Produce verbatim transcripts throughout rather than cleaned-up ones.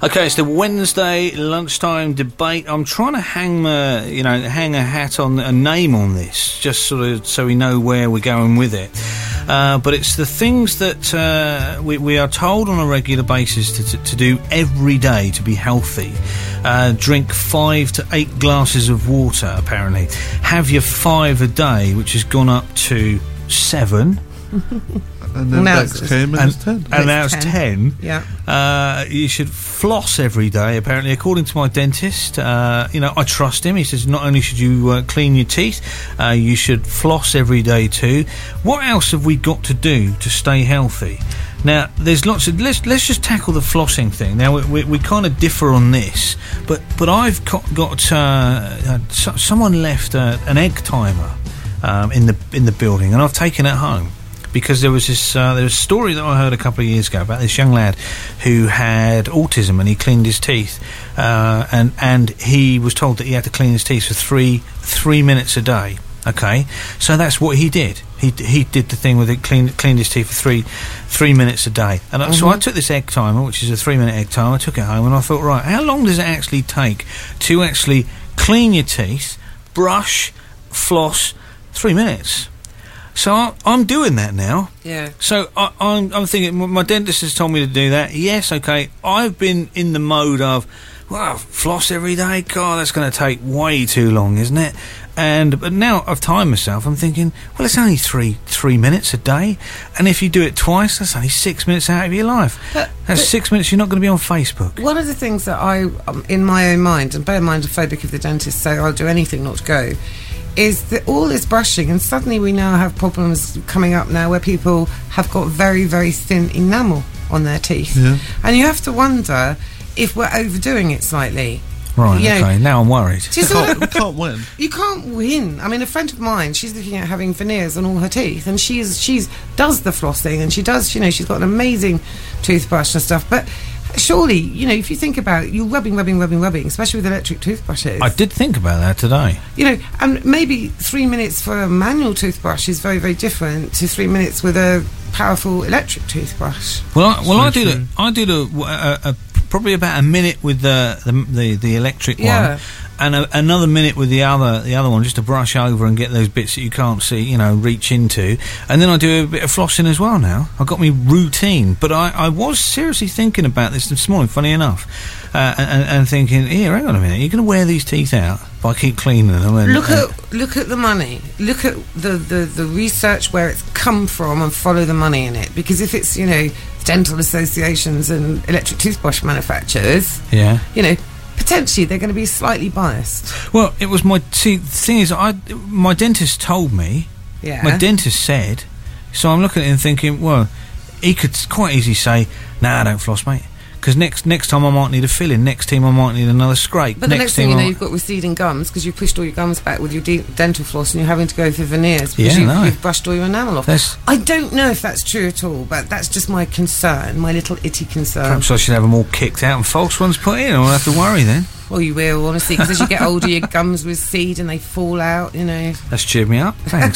Okay, it's the Wednesday lunchtime debate. I'm trying to hang the, you know, hang a hat on a name on this, just sort of so we know where we're going with it. Uh, but it's the things that uh, we, we are told on a regular basis to, to, to do every day to be healthy. Uh, drink five to eight glasses of water, apparently. Have your five a day, which has gone up to seven. And then now next came and it's ten. And now it's ten. Yeah. Uh, you should floss every day, apparently, according to my dentist. Uh, you know, I trust him. He says not only should you uh, clean your teeth, uh, you should floss every day too. What else have we got to do to stay healthy? Now, there's lots of... Let's, let's just tackle the flossing thing. Now, we, we, we kind of differ on this, but, but I've got... got uh, uh, so, someone left uh, an egg timer um, in the in the building, and I've taken it home. Because there was this uh, there was a story that I heard a couple of years ago about this young lad who had autism and he cleaned his teeth, uh, and and he was told that he had to clean his teeth for three three minutes a day. Okay, so that's what he did. He he did the thing with it, cleaned cleaned his teeth for three three minutes a day. And mm-hmm. so I took this egg timer, which is a three minute egg timer. I took it home and I thought, right, how long does it actually take to actually clean your teeth, brush, floss? Three minutes. So I, I'm doing that now. Yeah. So I, I'm, I'm thinking, my dentist has told me to do that. Yes, okay. I've been in the mode of, well, floss every day. God, that's going to take way too long, isn't it? And but now I've timed myself. I'm thinking, well, it's only three three minutes a day, and if you do it twice, that's only six minutes out of your life. But, that's but six minutes. You're not going to be on Facebook. One of the things that I, um, in my own mind, and bear in mind, a phobic of the dentist, so I'll do anything not to go. Is that all this brushing, and suddenly we now have problems coming up now where people have got very, very thin enamel on their teeth. Yeah. And you have to wonder if we're overdoing it slightly. Right, you okay, know, now I'm worried. We can't, we can't win. You can't win. I mean, a friend of mine, she's looking at having veneers on all her teeth, and she's she's does the flossing, and she does, you know, she's got an amazing toothbrush and stuff, but surely, you know, if you think about it, you're rubbing, rubbing, rubbing, rubbing, especially with electric toothbrushes. I did think about that today. You know, and maybe three minutes for a manual toothbrush is very, very different to three minutes with a powerful electric toothbrush. Well, I, well, So I did true. a, I did a, a, a probably about a minute with the the the, the electric Yeah. one, and a, another minute with the other the other one, just to brush over and get those bits that you can't see, you know, reach into. And then I do a bit of flossing as well now. I've got me routine, but I, I was seriously thinking about this this morning, funny enough, uh, and, and thinking, here, hang on a minute, you're going to wear these teeth out if I keep cleaning them. And, Look and at look at the money. Look at the, the, the research where it's come from and follow the money in it. Because if it's, you know, dental associations and electric toothbrush manufacturers, yeah, you know, potentially they're going to be slightly biased. well, it was my see. The thing is, I my dentist told me. Yeah. My dentist said, so I'm looking at it and thinking, well, he could quite easily say, nah, don't floss, mate. Because next next time I might need a filling, next time I might need another scrape. But the next next thing you I know, might- you've got receding gums because you've pushed all your gums back with your de- dental floss and you're having to go for veneers because Yeah, you've, no. you've brushed all your enamel off. That's- I don't know if that's true at all, but that's just my concern, my little itty concern. Perhaps I should have them all kicked out and false ones put in. I won't have to worry then. Well, you will, honestly, because as you get older, your gums recede and they fall out, you know. That's cheered me up. Thanks.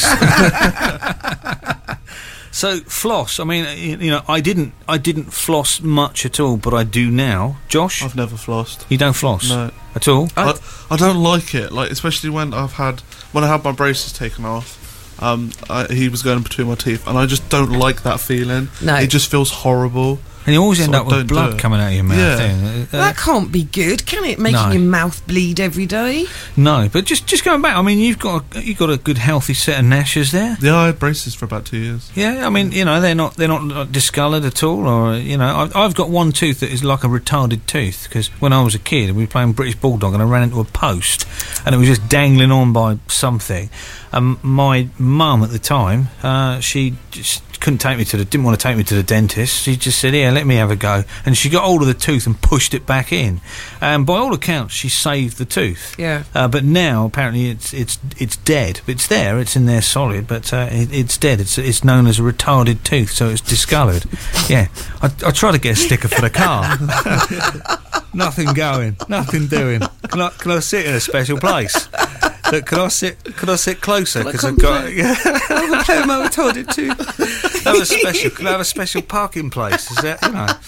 So floss. I mean, you, you know, I didn't, I didn't floss much at all, but I do now. Josh, I've never flossed. you don't floss No. at all. I, I don't like it, like especially when I've had when I had my braces taken off. Um, I, he was going between my teeth, and I just don't like that feeling. No. It just feels horrible. And you always So end I up with don't do blood it. coming out of your mouth. Yeah. don't you? Uh, That can't be good, can it? Making No. your mouth bleed every day. no, but just just going back. I mean, you've got a, you've got a good healthy set of gnashers there. Yeah, I had braces for about two years. Yeah, I mean, you know, they're not they're not uh, discoloured at all, or you know, I've, I've got one tooth that is like a retarded tooth because when I was a kid, we were playing British Bulldog and I ran into a post and it was just dangling on by something. Um, my mum at the time, uh, she just couldn't take me to the didn't want to take me to the dentist. She just said, "Here, let me have a go," and she got hold of the tooth and pushed it back in. And by all accounts, she saved the tooth. Yeah. Uh, but now apparently it's it's it's dead. It's there. It's in there solid, but uh, it, it's dead. It's it's known as a retarded tooth, so it's discoloured. Yeah, I, I tried to get a sticker for the car. Nothing going. Nothing doing. Can I can I sit in a special place? Look, can I sit? Can I sit closer? Can I Because come I've got. play? Yeah, I will play with my retarded too. have a special. Can I have a special parking place? Is that you know?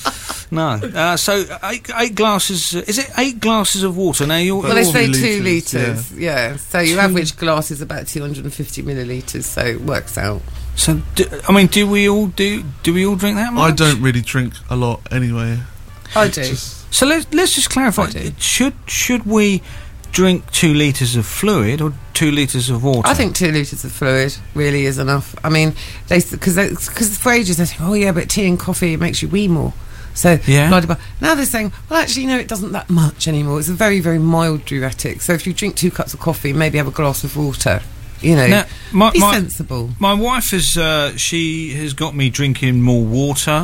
No. Uh, so eight, eight glasses. Uh, is it eight glasses of water? Now you're. Well, they you're say litres, two litres. yeah. Yeah. So your average glass is about two hundred fifty millilitres. So it works out. so do, I mean, do we all do? Do we all drink that much? I don't really drink a lot anyway. I do. Just, So let's let's just clarify. I do. Should should we drink two litres of fluid or two litres of water? I think two litres of fluid really is enough. I mean, they because because for ages they say, oh yeah, but tea and coffee it makes you wee more. So Yeah. blah, blah, blah. Now they're saying, well, actually, no, it doesn't that much anymore. It's a very very mild diuretic. So if you drink two cups of coffee, maybe have a glass of water. You know, Now, my, be my, sensible. my wife has uh, she has got me drinking more water.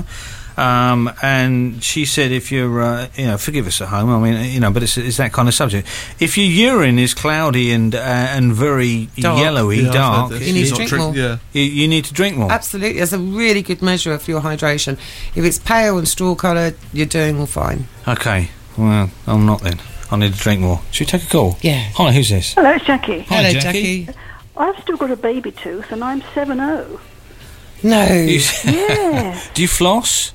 Um, and she said, if you're, uh, you know, forgive us at home. I mean, you know, but it's, it's that kind of subject. If your urine is cloudy and uh, and very Dark. yellowy, yeah, I've dark, heard this. You need to Not drink drink- more. Yeah. you, you need to drink more. Absolutely, it's a really good measure of your hydration. If it's pale and straw coloured, you're doing all fine. Okay, well, I'm not then. I need to drink more. Should we take a call? Yeah. Hi, who's this? Hello, it's Jackie. Hi, Hello, Jackie. Jackie. I've still got a baby tooth and I'm seven oh. No. You- Yeah. Do you floss?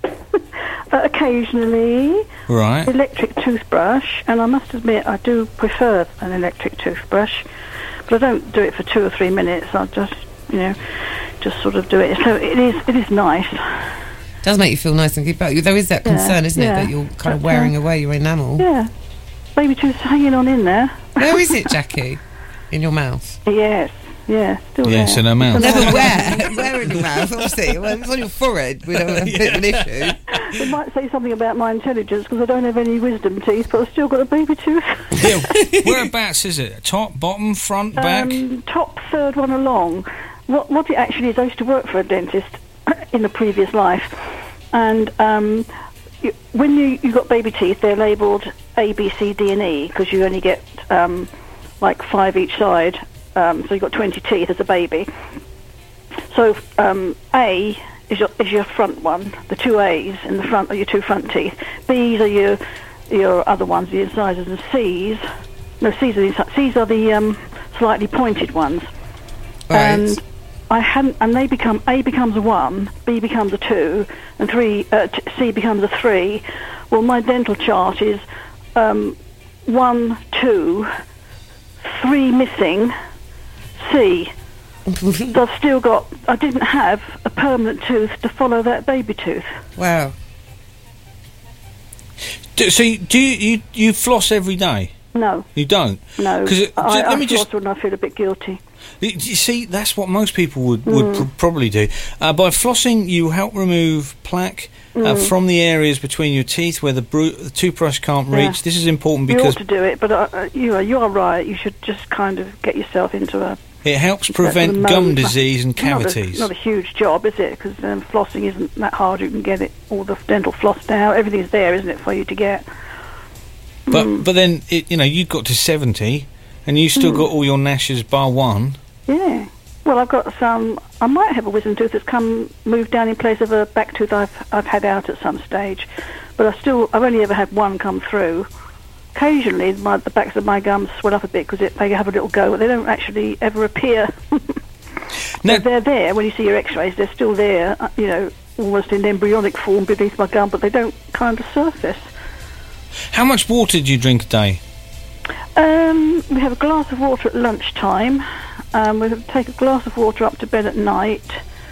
uh, occasionally, Right. electric toothbrush, and I must admit I do prefer an electric toothbrush, but I don't do it for two or three minutes. I just, you know, just sort of do it. So it is, it is nice. Does make you feel nice and good, but there is that Yeah, concern, isn't yeah. it, that you're kind of But, wearing uh, away your enamel. Yeah. Baby tooth's hanging on in there. Where is it, Jackie? In your mouth? Yes. Yeah. Still Yes, there. in her mouth. Never where? Where in your mouth? Obviously, well, if it's on your forehead. We don't have a bit of an issue. It might say something about my intelligence because I don't have any wisdom teeth, but I've still got a baby tooth. Yeah. Whereabouts is it? Top, bottom, front, back? Um, top third one along. What, what it actually is, I used to work for a dentist in the previous life, and um, you, when you you got baby teeth, they're labelled A, B, C, D, and E because you only get um, like five each side. Um, so you've got twenty teeth as a baby. So um, A is your is your front one. The two A's in the front are your two front teeth. B's are your your other ones, the incisors, and C's. No, C's are the incisors. C's are the um, slightly pointed ones. Right. And I hadn't, and they become A becomes a one, B becomes a two, and three uh, t- C becomes a three. Well, my dental chart is um, one, two, three missing, C. So I've still got. I didn't have a permanent tooth to follow that baby tooth. Wow. Do, so you, do you, you you floss every day? No, You don't? no. 'Cause it- I, let I me just- floss when I feel a bit guilty. You you see, that's what most people would, would pr- probably do. Uh, by flossing, you help remove plaque uh, from the areas between your teeth where the, bru- the toothbrush can't Yeah. reach. This is important You because ought to do it, but uh, uh, you are you are right. You should just kind of get yourself into a it helps That's prevent the gum most- disease and not a, cavities. not a huge job, is it? Because um, flossing isn't that hard. You can get it all the dental floss now. Everything's there, isn't it, for you to get? But Mm. but then it, you know you got to seventy, and you still got all your gnashes bar one. Yeah. Well, I've got some. I might have a wisdom tooth that's come moved down in place of a back tooth I've I've had out at some stage, but I still I've only ever had one come through. Occasionally, my, the backs of my gums swell up a bit because they have a little go, but they don't actually ever appear. Now- So they're there when you see your X-rays. They're still there, uh, you know, almost in embryonic form beneath my gum, but they don't kind of surface. How much water do you drink a day? Um, we have a glass of water at lunchtime. Um, we take a glass of water up to bed at night.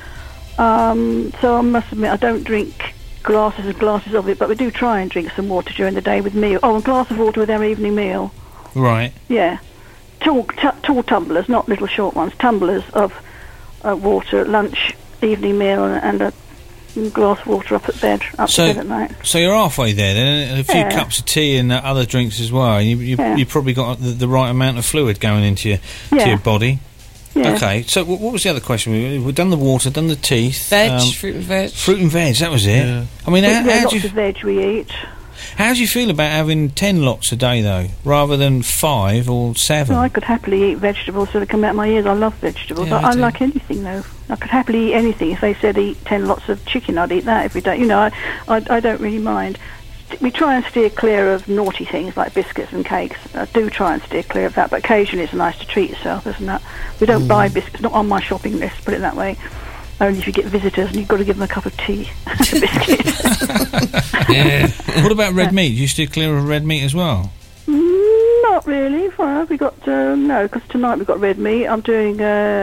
Um, so I must admit, I don't drink glasses and glasses of it, but we do try and drink some water during the day with meal. Oh, a glass of water with our evening meal. Right. Yeah, tall, t- tall tumblers, not little short ones. Tumblers of uh, water at lunch, evening meal, and, and a glass of water up at bed, up So- to bed at night. So you're halfway there then, and a few Yeah. cups of tea and uh, other drinks as well. You, you, Yeah. You've probably got the, the right amount of fluid going into your, to Yeah. your body. Yeah. Okay, so w- what was the other question? We- We've done the water, done the teeth. Veg, um, fruit and veg. fruit and veg, that was it. Yeah. I mean, how, yeah, how, lots do you, of veg we eat. how do you feel about having ten lots a day, though, rather than five or seven? Well, I could happily eat vegetables till they come out my ears. I love vegetables. Yeah, I, I I do. like anything, though. I could happily eat anything. If they said eat ten lots of chicken, I'd eat that every day. You know, I, I, I don't really mind. St- We try and steer clear of naughty things like biscuits and cakes. I do try and steer clear of that, but occasionally it's nice to treat yourself, isn't it? We don't buy biscuits, not on my shopping list, put it that way. only if you get visitors and you've got to give them a cup of tea and a biscuit. Yeah. What about red meat? Do you steer clear of red meat as well? Mm, not really. Well, we got uh, no, because tonight we've got red meat. I'm doing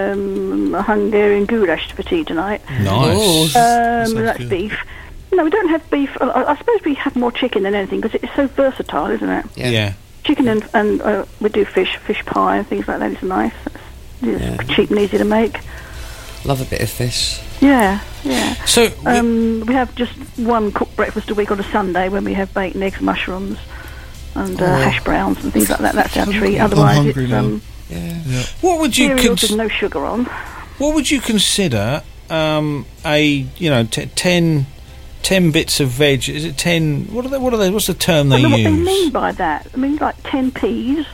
um, a Hungarian goulash for tea tonight. Nice. Um, that's good. Beef. No, we don't have beef. I, I suppose we have more chicken than anything because it's so versatile, isn't it? Yeah. yeah. Chicken and, and uh, we do fish, fish pie and things like that. It's nice. It's, it's yeah. cheap and easy to make. Love a bit of fish. Yeah, yeah. So um, we have just one cooked breakfast a week on a Sunday when we have bacon, eggs, mushrooms, and uh, oh. hash browns and things like that. That's our treat. Otherwise, it's um, yeah. yeah. What would you cereals cons- with no sugar on? What would you consider um, a you know t- ten, ten bits of veg? Is it ten? What are they? What are they? What's the term they I don't know use? what they mean by that. I mean, like ten peas.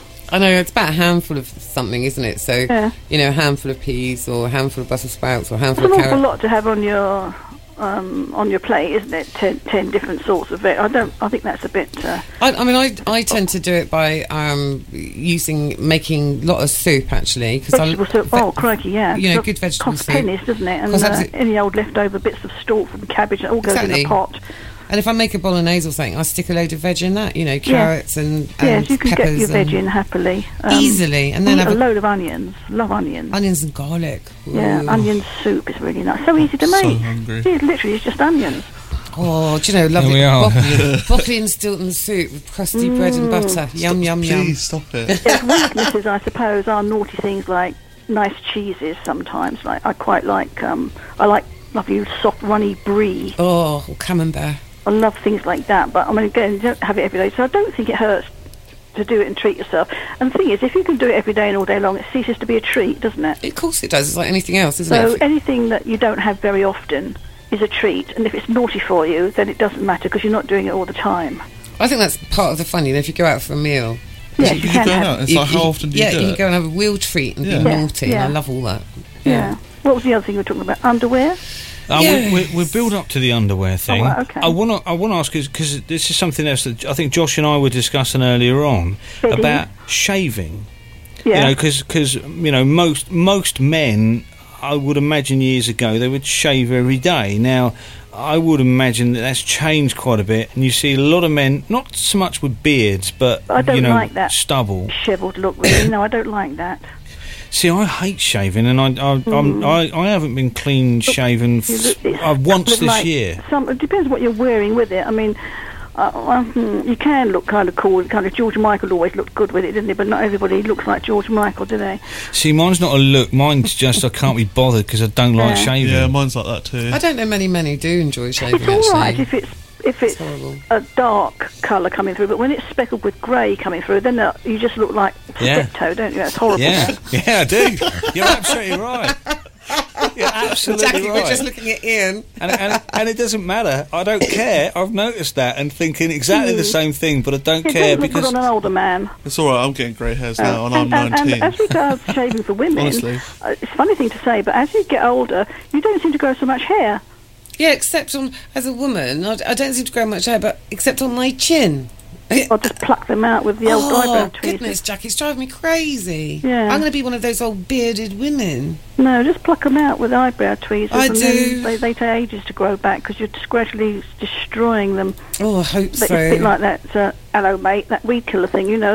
I know, it's about a handful of something, isn't it? So, yeah. you know, a handful of peas or a handful of Brussels sprouts or a handful it's of carrots. It's an carrot. awful lot to have on your um, on your plate, isn't it? Ten, ten different sorts of veg. I don't. I think that's a bit. Uh, I, I mean, I I tend to do it by um, using making a lot of soup actually. Cause vegetable I, soup. Ve- oh, crikey, yeah. You know, so good vegetable costs soup. pennies, doesn't it? And Costs uh, abso- any old leftover bits of stalk from cabbage, it all goes exactly. in a pot. And if I make a bolognese or something, I stick a load of veg in that. You know, carrots yeah. and, and yes, you can peppers get your veg in happily, um, easily, and then eat have a a load of onions. Love onions. Onions and garlic. Yeah, Ooh. onion soup is really nice. So easy to make. So hungry. It literally is just onions. Oh, do you know, lovely broccoli, broccoli and Stilton soup with crusty mm. bread and butter. Yum, yum, Please yum. Please stop it. Yes, weaknesses, I suppose, are naughty things like nice cheeses sometimes. Like I quite like, um, I like lovely soft runny brie. Oh, or camembert. I love things like that, but I mean, again, you don't have it every day, so I don't think it hurts to do it and treat yourself. And the thing is, if you can do it every day and all day long, it ceases to be a treat, doesn't it? Of course it does. It's like anything else, isn't so it? So anything that you don't have very often is a treat, and if it's naughty for you, then it doesn't matter because you're not doing it all the time. I think that's part of the fun, you know, if you go out for a meal. Yes, you, you you can go have out. It's you, like, how you, often do you yeah, do you it? can go and have a real treat and yeah. be Yeah, naughty, yeah. and I love all that. Yeah. yeah. What was the other thing you were talking about? Underwear? Uh, yes. we, we, we build up to the underwear thing. Oh, right, okay. I want to I want to ask because this is something else that I think Josh and I were discussing earlier on Bedding. about shaving. Yeah. You know, because you know most most men, I would imagine years ago they would shave every day. Now, I would imagine that that's changed quite a bit, and you see a lot of men, not so much with beards, but I don't you know, like that stubble, shriveled look. Really, no, I don't like that. See, I hate shaving, and I I, Mm. I'm, I I haven't been clean shaven f- It's uh, once this like year. Some, it depends what you're wearing with it. I mean, uh, uh, hmm, you can look kind of cool. Kind of George Michael always looked good with it, didn't he? But not everybody looks like George Michael, do they? See, mine's not a look. Mine's just I can't be bothered because I don't like Yeah. shaving. Yeah, mine's like that too. I don't know many men who do enjoy shaving, It's all actually. right if it's if it's, It's horrible. a dark colour coming through, but when it's speckled with grey coming through, then uh, you just look like Yeah. Steptoe, don't you? That's horrible. Yeah, yeah, I do. You're absolutely right. You're absolutely Jackie, right. we're just looking at Ian. and, and, and it doesn't matter. I don't care. I've noticed that and thinking exactly the same thing, but I don't It care doesn't look good because on an older man. It's alright, I'm getting grey hairs now, and I'm and, and, nineteen. and as regards shaving for women, Honestly. uh, it's a funny thing to say, but as you get older, you don't seem to grow so much hair. Yeah, except on, as a woman, I, I don't seem to grow much hair, but except on my chin. I'll just pluck them out with the old oh, eyebrow tweezers. goodness, Jackie, it's driving me crazy. Yeah. I'm going to be one of those old bearded women. No, just pluck them out with eyebrow tweezers. I and do. Then they, they take ages to grow back because you're just gradually destroying them. Oh, I hope But so. it's a bit like that, uh, hello mate, that weed killer thing, you know.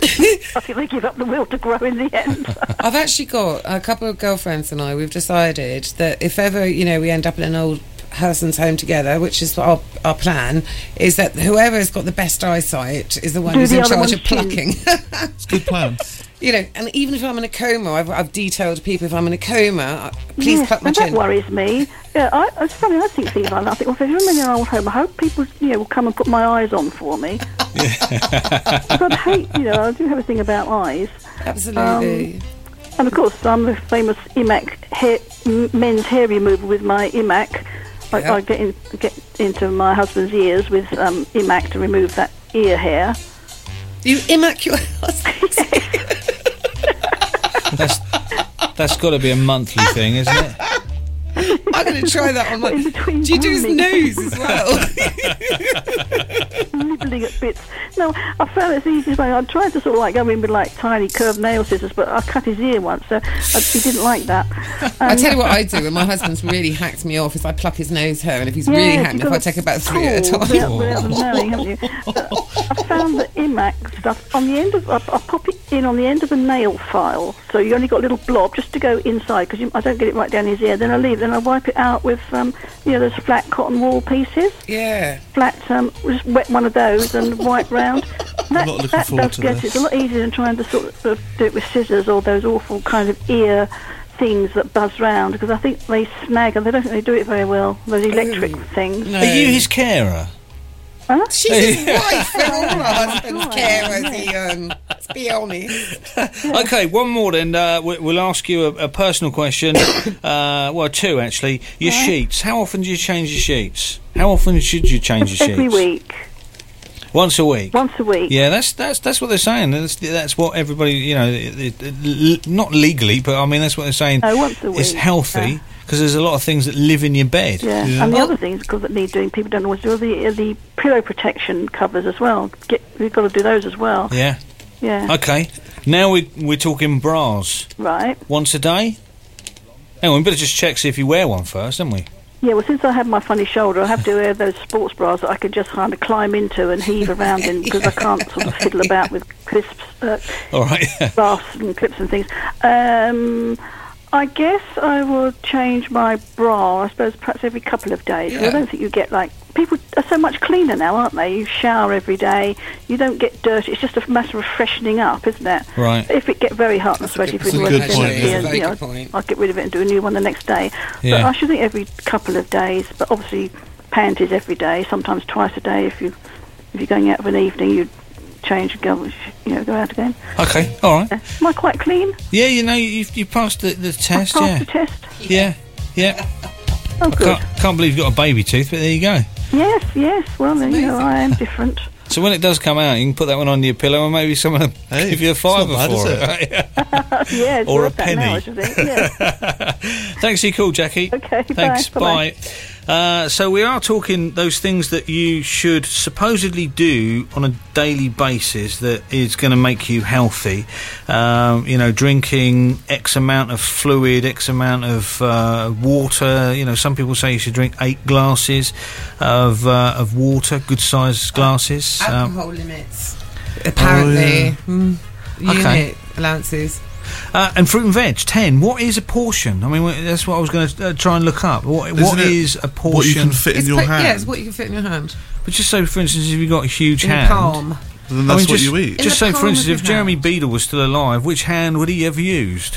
I think they give up the will to grow in the end. I've actually got a couple of girlfriends and I, we've decided that if ever, you know, we end up in an old person's home together, which is our, our plan, is that whoever has got the best eyesight is the one Do who's the in other charge one's of plucking. It's a good plan. You know, and even if I'm in a coma, I've, I've detailed people, if I'm in a coma, uh, please yes, pluck my and chin. that worries me. Yeah, I, it's funny, I think things like that. I think, well, if I'm in an old home, I hope people, you know, will come and put my eyes on for me. Because I hate, you know, I do have a thing about eyes. Absolutely. Um, and of course, I'm the famous I M A C hair, m- men's hair remover with my I M A C. I, Yeah. I get, in, get into my husband's ears with um, I M A C to remove that ear hair. You immaculate. that's that's got to be a monthly thing, isn't it? I I'm going to try that on my... In between Do you do his grooming. nose as well? Nibbling at bits. No, I found it's the easiest way. I tried to sort of like go in with like tiny curved nail scissors, but I cut his ear once, so I, he didn't like that. I Um, tell you what I do when my husband's really hacked me off is I pluck his nose hair, and if he's yeah, really you've hacked me off, got I take about three at a pull time. Without, without them knowing, haven't you? Uh, I found the I M A C stuff on the end of. I, I pop it in on the end of the nail file, so you only got a little blob just to go inside because I don't get it right down his ear. Then I leave. Then I wipe it out with um, you know those flat cotton wool pieces. Yeah. Flat, um, just wet one of those and wipe round. That, not looking that forward does to get this. it. It's a lot easier than trying to sort of, sort of do it with scissors or those awful kind of ear things that buzz round because I think they snag and they don't think they do it very well. Those electric Ooh. things. No. Are you his carer? Huh? She's his wife. We're all my husband's Right. carers, Ian. Let's be honest. Okay, one more then. Uh, we- we'll ask you a, a personal question. uh, well, two actually. Your Right. sheets. How often do you change your sheets? How often should you change your sheets? Every week. Once a week. Once a week. Yeah, that's that's that's what they're saying. That's, that's what everybody, you know, it, it, it, not legally, but I mean that's what they're saying. No, once a week. It's healthy Yeah. because there's a lot of things that live in your bed. Yeah. Yeah. And the Oh. other things because that need doing, people don't always do are the uh, the pillow protection covers as well. Get we've got to do those as well. Yeah. Yeah. Okay. Now we we're talking bras. Right. Once a day. Hang on, we better just check see if you wear one first, don't we? Yeah, well, since I have my funny shoulder, I have to wear those sports bras that I can just kind of climb into and heave around in because I can't sort of fiddle about with crisps, uh, All right. clasps and clips and things. Um, I guess I would change my bra, I suppose, perhaps every couple of days. 'Cause Yeah. I don't think you get, like... People are so much cleaner now, aren't they? You shower every day. You don't get dirty. It's just a matter of freshening up, isn't it? Right. If it get very hot and sweaty, That's a people good are point, dirty yeah. and, Very you know, good point. I'll get rid of it and do a new one the next day. Yeah. But I should think every couple of days. But obviously, panties every day, sometimes twice a day. If you if you're going out of an evening, you change and go, you know, go out again. Okay. All right. Am I quite clean? Yeah, you know, you you passed the, the test. Passed Yeah. the test. Yeah. Yeah. Oh, good. Can't, can't believe you've got a baby tooth, but there you go. Yes, yes. Well, then, you know, amazing. I am different. So when it does come out, you can put that one on your pillow and maybe someone will Hey, give you a it's not fiver bad, for is it. yeah, it's Or a worth that now, penny. I should think. Yeah. Thanks for your call, Jackie. Okay, Thanks. bye. Bye. Bye-bye. Uh, so we are talking those things that you should supposedly do on a daily basis that is going to make you healthy. Um, you know, drinking X amount of fluid, X amount of uh, water. You know, some people say you should drink eight glasses of uh, of water, good sized glasses. Um, Alcohol limits. Apparently. yeah. Mm, unit Okay. allowances. Uh, and fruit and veg, ten. What is a portion? I mean, wh- that's what I was going to uh, try and look up. What, what Isn't it is a portion? What you can fit in It's your put- hand. Yeah, it's what you can fit in your hand. But just say, for instance, if you've got a huge In hand. your palm. Then I that's mean, what just, you eat. In Just the say, for palm instance, of if your Jeremy hand. Beadle was still alive, which hand would he have used?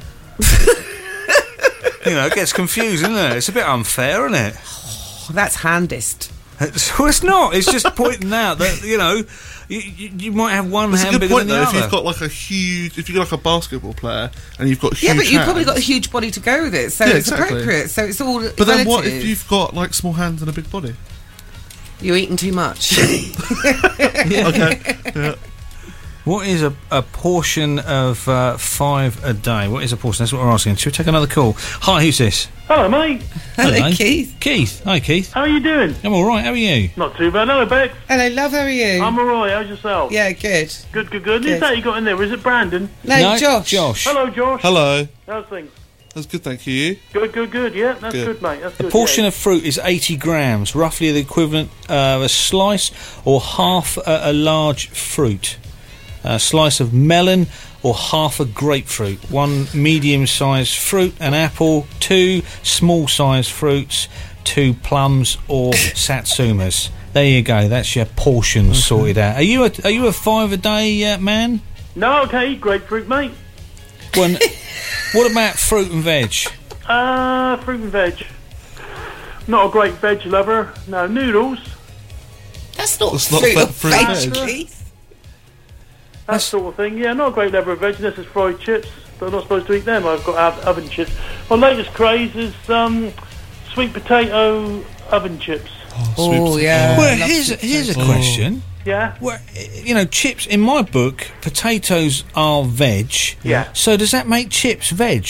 You know, it gets confusing, isn't it? It's a bit unfair, isn't it? Oh, that's handist. It's, well, it's not. It's just pointing out that, you know, you, you, you might have one It's a hand good bigger point than though. the If other. you've got like a huge, if you're like a basketball player and you've got huge Yeah, but you've probably hands- got a huge body to go with it, so Yeah, it's exactly. appropriate. So it's all. But then what if relative. you've got like small hands and a big body? You're eating too much. Okay. Yeah. What is a, a portion of uh, five a day? What is a portion? That's what we're asking. Should we take another call? Hi, who's this? Hello, mate. Hello, Keith. Keith. Hi, Keith. How are you doing? I'm all right. How are you? Not too bad. Hello, Bex. Hello, love. How are you? I'm alright. How's yourself? yeah, good. Good, good, good. Good. Who's that you got in there? Is it Brandon? No, Josh. Josh. Hello, Josh. Hello. How's things? That's good, thank you. Good, good, good. Yeah, that's Good. good, mate. That's A good. portion yeah. of fruit is eighty grams, roughly the equivalent of a slice or half a, a large fruit. A slice of melon or half a grapefruit. One medium-sized fruit, an apple. Two small-sized fruits. Two plums or satsumas. There you go. That's your portions sorted out. Are you a are you a five a day uh, man? No, okay, grapefruit, mate. When, what about fruit and veg? Uh, fruit and veg. Not a great veg lover. No, noodles. That's not That's not fruit fa- or fruit veg, and veg. Keith. That sort of thing. Yeah, not a great lover of veg unless it's fried chips. But I'm not supposed to eat them. I've got av- oven chips. My latest craze is um, sweet potato oven chips. Oh, yeah. Well, love here's sweet here's a potato. question. Yeah. Well, you know, chips, in my book, potatoes are veg. Yeah. So does that make chips veg?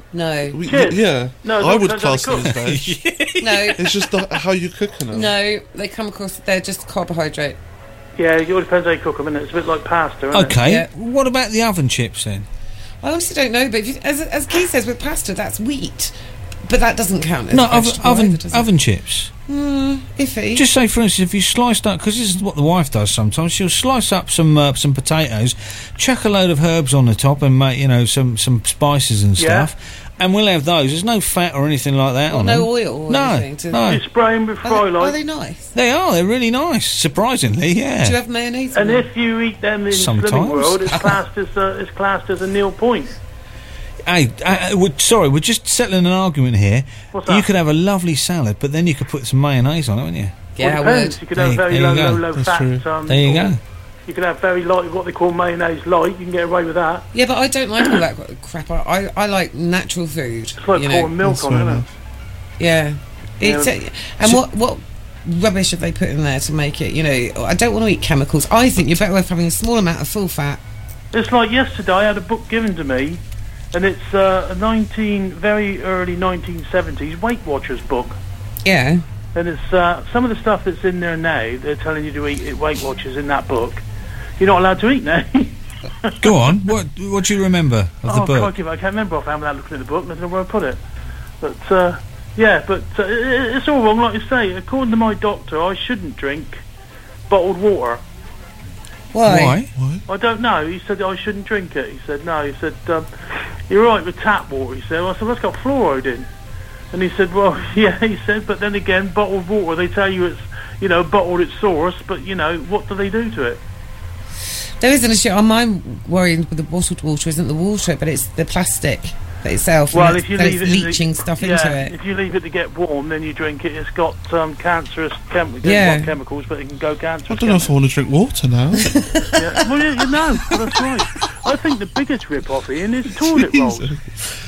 No. We, Chips? yeah. No, I not would turns class out them they as veg. No. It's just the, how you're cooking them. No, they come across, they're just carbohydrate. Yeah, it all depends how you cook them, innit? It's a bit like pasta, isn't Okay. Yeah. What about the oven chips then? I honestly don't know, but if you, as, as Keith says, with pasta, that's wheat. But that doesn't count as No, a oven vegetable oven, either, does it? oven chips. Mm, iffy. Just say, for instance, if you sliced up, because this is what the wife does sometimes. She'll slice up some uh, some potatoes, chuck a load of herbs on the top, and make you know some some spices and Yeah. stuff. And we'll have those. There's no fat or anything like that Well, on no them. oil or no, anything to- no. You spray them with Are fry they, are light. they nice? They are. They're really nice. Surprisingly, yeah. Do you have mayonnaise? And on them? if you eat them in Sometimes. Slimming World, it's classed as uh, it's classed as a nil point. Hey, uh, we're, sorry, we're just settling an argument here. What's that? You could have a lovely salad, but then you could put some mayonnaise on it, wouldn't you? Yeah, well, I it depends. would. You could There have you- very there low, you go. low, low That's fat. true. Um, There you or go. You can have very light, what they call mayonnaise light. You can get away with that. Yeah, but I don't like all that crap. I, I, I like natural food. It's like you know? pouring milk That's on, fair isn't it? enough. Yeah. It's, Yeah. uh, and what what rubbish have they put in there to make it? You know, I don't want to eat chemicals. I think you're better off having a small amount of full fat. It's like yesterday. I had a book given to me, and it's uh, a nineteen, very early nineteen seventies Weight Watchers book. Yeah. And it's uh, some of the stuff that's in there now. They're telling you to eat at Weight Watchers in that book. You're not allowed to eat now. Go on. What What do you remember of the oh, book? crikey, I can't remember offhand without looking at the book. I don't know where I put it. But uh, yeah, but uh, it, it's all wrong. Like you say, according to my doctor, I shouldn't drink bottled water. Why? Why? Why? I don't know. He said I shouldn't drink it. He said no. He said um, you're right with tap water. He said. Well, I said that's got fluoride in. And he said, well, yeah. He said, but then again, bottled water. They tell you it's you know bottled at source, but you know what do they do to it? There isn't a shit. On mine, worrying with the bottled water isn't the water, but it's the plastic itself. Well, and if you there's leave it in the- leaching stuff yeah, into it. if you leave it to get warm, then you drink it. It's got um, cancerous chem- Yeah. not chemicals, but it can go cancerous. I don't know if I want to drink water now. Yeah. Well, you, you know, well, that's right. I think the biggest rip-off, Ian, is toilet rolls. Jesus.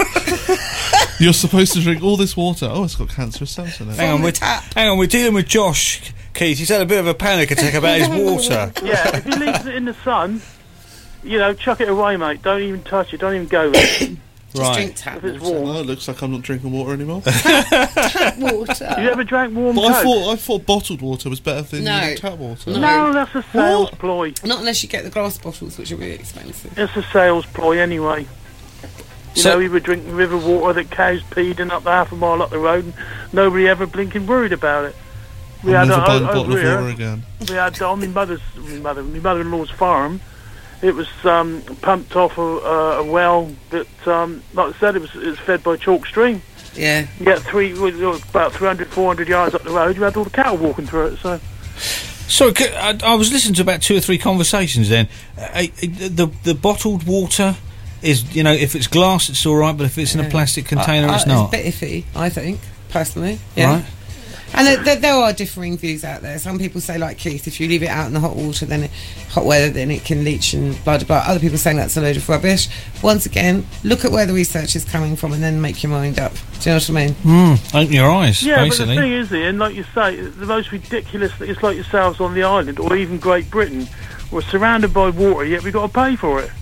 You're supposed to drink all this water. Oh, it's got cancerous cells in it. Hang on, the we're, tap. hang on, we're dealing with Josh, Keith. He's had a bit of a panic attack about his water. Yeah, if you leave it in the sun, you know, chuck it away, mate. Don't even touch it. Don't even go with it. Just Right. drink tap If it's water. warm. Oh, it looks like I'm not drinking water anymore. Tap water. You ever drank warm But I Coke? thought I thought bottled water was better than No. using tap water. No. No, that's a sales What? ploy. Not unless you get the glass bottles, which are really expensive. It's a sales ploy anyway. You So- know, we were drinking river water that cows peed in up half a mile up the road, and nobody ever blinking worried about it. We I'm had never a, buying a o- bottle over of here, water again. we had on my mother's, my mother, my mother-in-law's farm. It was um, pumped off a, uh, a well that, um, like I said, it was, it was fed by chalk stream. Yeah. You get three, well, about three hundred, four hundred yards up the road. You had all the cattle walking through it. So So c- I, I was listening to about two or three conversations then. Uh, uh, the the bottled water is, you know, if it's glass, it's all right, but if it's in a Yeah. plastic container, Uh, it's uh, not. It's a bit iffy, I think, personally. Yeah. Right? And there, there, there are differing views out there. Some people say, like Keith, if you leave it out in the hot water, then it, hot weather, then it can leach and blah, blah, blah. Other people saying that's a load of rubbish. Once again, look at where the research is coming from and then make your mind up. Do you know what I mean? Mm, open your eyes, yeah, basically. but the thing is, Ian, like you say, the most ridiculous. It's like yourselves on the island, or even Great Britain. We're surrounded by water, yet we've got to pay for it.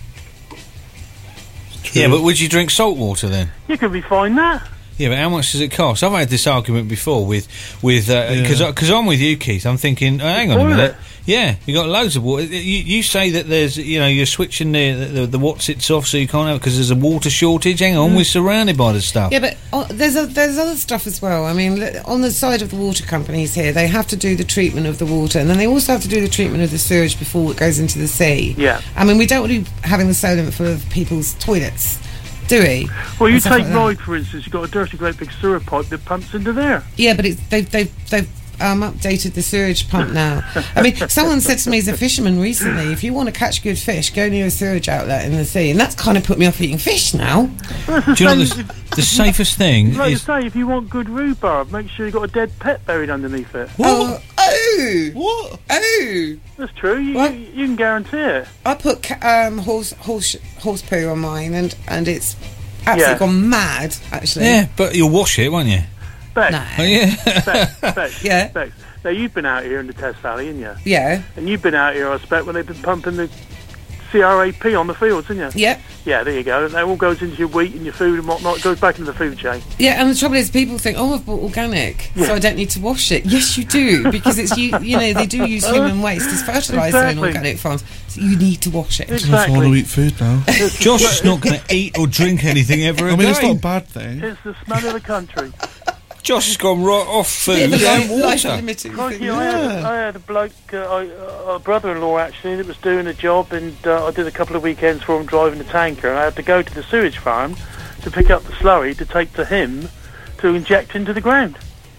Yeah, but would you drink salt water then? You can be fined that. Yeah, but how much does it cost? I've had this argument before with with because Yeah. because I'm with you, Keith. I'm thinking, oh, hang on a Boil minute. it. Yeah, you got loads of water. You, you say that there's, you know, you're switching the the, the what's it's off, so you can't have because there's a water shortage. Hang on, we're surrounded by the stuff. Yeah, but uh, there's a, there's other stuff as well. I mean, l- on the side of the water companies here, they have to do the treatment of the water, and then they also have to do the treatment of the sewage before it goes into the sea. Yeah. I mean, we don't want to be having the solent full of people's toilets, do we? Well, you And stuff take like that. Ryde, for instance. You've got a dirty, great big sewer pipe that pumps into there. Yeah, but it's, they've they've they've um, updated the sewage pump now. I mean, someone said to me as a fisherman recently, if you want to catch good fish, go near a sewage outlet in the sea, and that's kind of put me off eating fish now. Do you know the, the safest thing Like you is say, if you want good rhubarb, make sure you've got a dead pet buried underneath it. Oh, oh, What? oh! That's true. You, What? you, you can guarantee it. I put ca- um, horse horse horse poo on mine, and and it's absolutely Yeah. gone mad. Actually, yeah, but you'll wash it, won't you? Bex, no, Oh, yeah. Bex, Bex, Yeah. Bex. Now, you've been out here in the Test Valley, haven't you? yeah, And you've been out here, I expect, when they've been pumping the C R A P on the fields, didn't you? Yep. Yeah, there you go. And that all goes into your wheat and your food and whatnot. It goes back into the food chain. Yeah, and the trouble is, people think, "Oh, I've bought organic, Yeah. so I don't need to wash it." Yes, you do, because it's you. You know, they do use human waste as fertiliser Exactly. in organic farms, so you need to wash it. I don't want to Exactly. eat food now. Josh is not going to eat or drink anything ever I mean, it's not a again. bad thing. It's the smell of the country. Josh has gone right off food Bit of a and life- life water. limiting Crikey, thing. I, had a, I had a bloke, uh, I, uh, a brother-in-law actually, that was doing a job, and uh, I did a couple of weekends for him driving the tanker, and I had to go to the sewage farm to pick up the slurry to take to him to inject into the ground.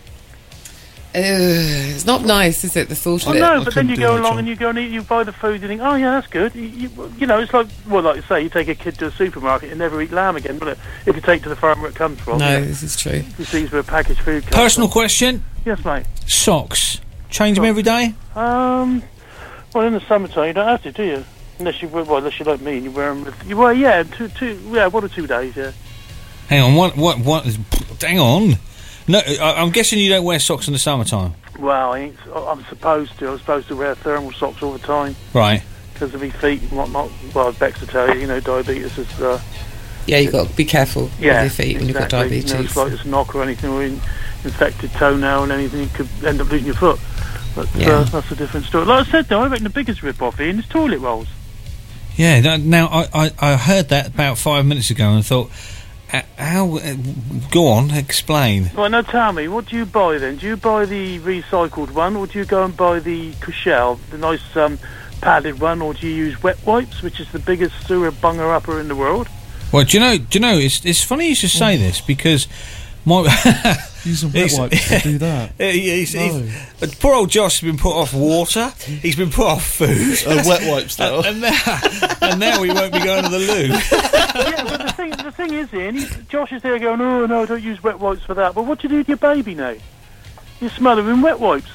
Ugh, it's not nice, is it? The thought Oh of it. no, but then couldn't you do go that along job. and you go and eat, you buy the food, you think, oh yeah, that's good. You, you, you know, it's like, well, like you say, you take a kid to a supermarket and never eat lamb again, will it? If you take to the farm where it comes from. No, you know, this is true. you see where packaged food comes Personal from. question: Yes, mate. socks. Change them every day. Um, well, in the summertime you don't have to, do you? Unless you, well, unless you like me and you wear them with, you, well, yeah, two, two, yeah, one or two days, yeah. Hang on, what? What? What? Hang on. No, I, I'm guessing you don't wear socks in the summertime, Well, I ain't, I'm supposed to. I'm supposed to wear thermal socks all the time right? because of my feet and whatnot. Well, Bex to tell you, you know, diabetes is, uh, Yeah, you've got to be careful yeah, with your feet when you've got exactly. diabetes. You know, it's like this knock or anything, or in, infected toenail and anything, you could end up losing your foot. But Yeah. uh, that's a different story. Like I said, though, I reckon the biggest rip-off Ian is toilet rolls. Yeah. that- Now I, I, I heard that about five minutes ago and thought, uh, how? Uh, go on, explain. Right, now tell me, what do you buy then? Do you buy the recycled one, or do you go and buy the Cushell, the nice um, padded one, or do you use wet wipes, which is the biggest sewer bunger-upper in the world? Well, do you know? Do you know? It's it's funny you should say this because my Using wet It's- wipes to do that. Uh, he's, No. he's, uh, poor old Josh has been put off water. He's been put off food. Uh, wet wipes now. and now, and now he won't be going to the loo. Yeah, but the thing, the thing is, Ian, he, Josh is there going, oh, no, don't use wet wipes for that. But what do you do with your baby now? You smother him in wet wipes.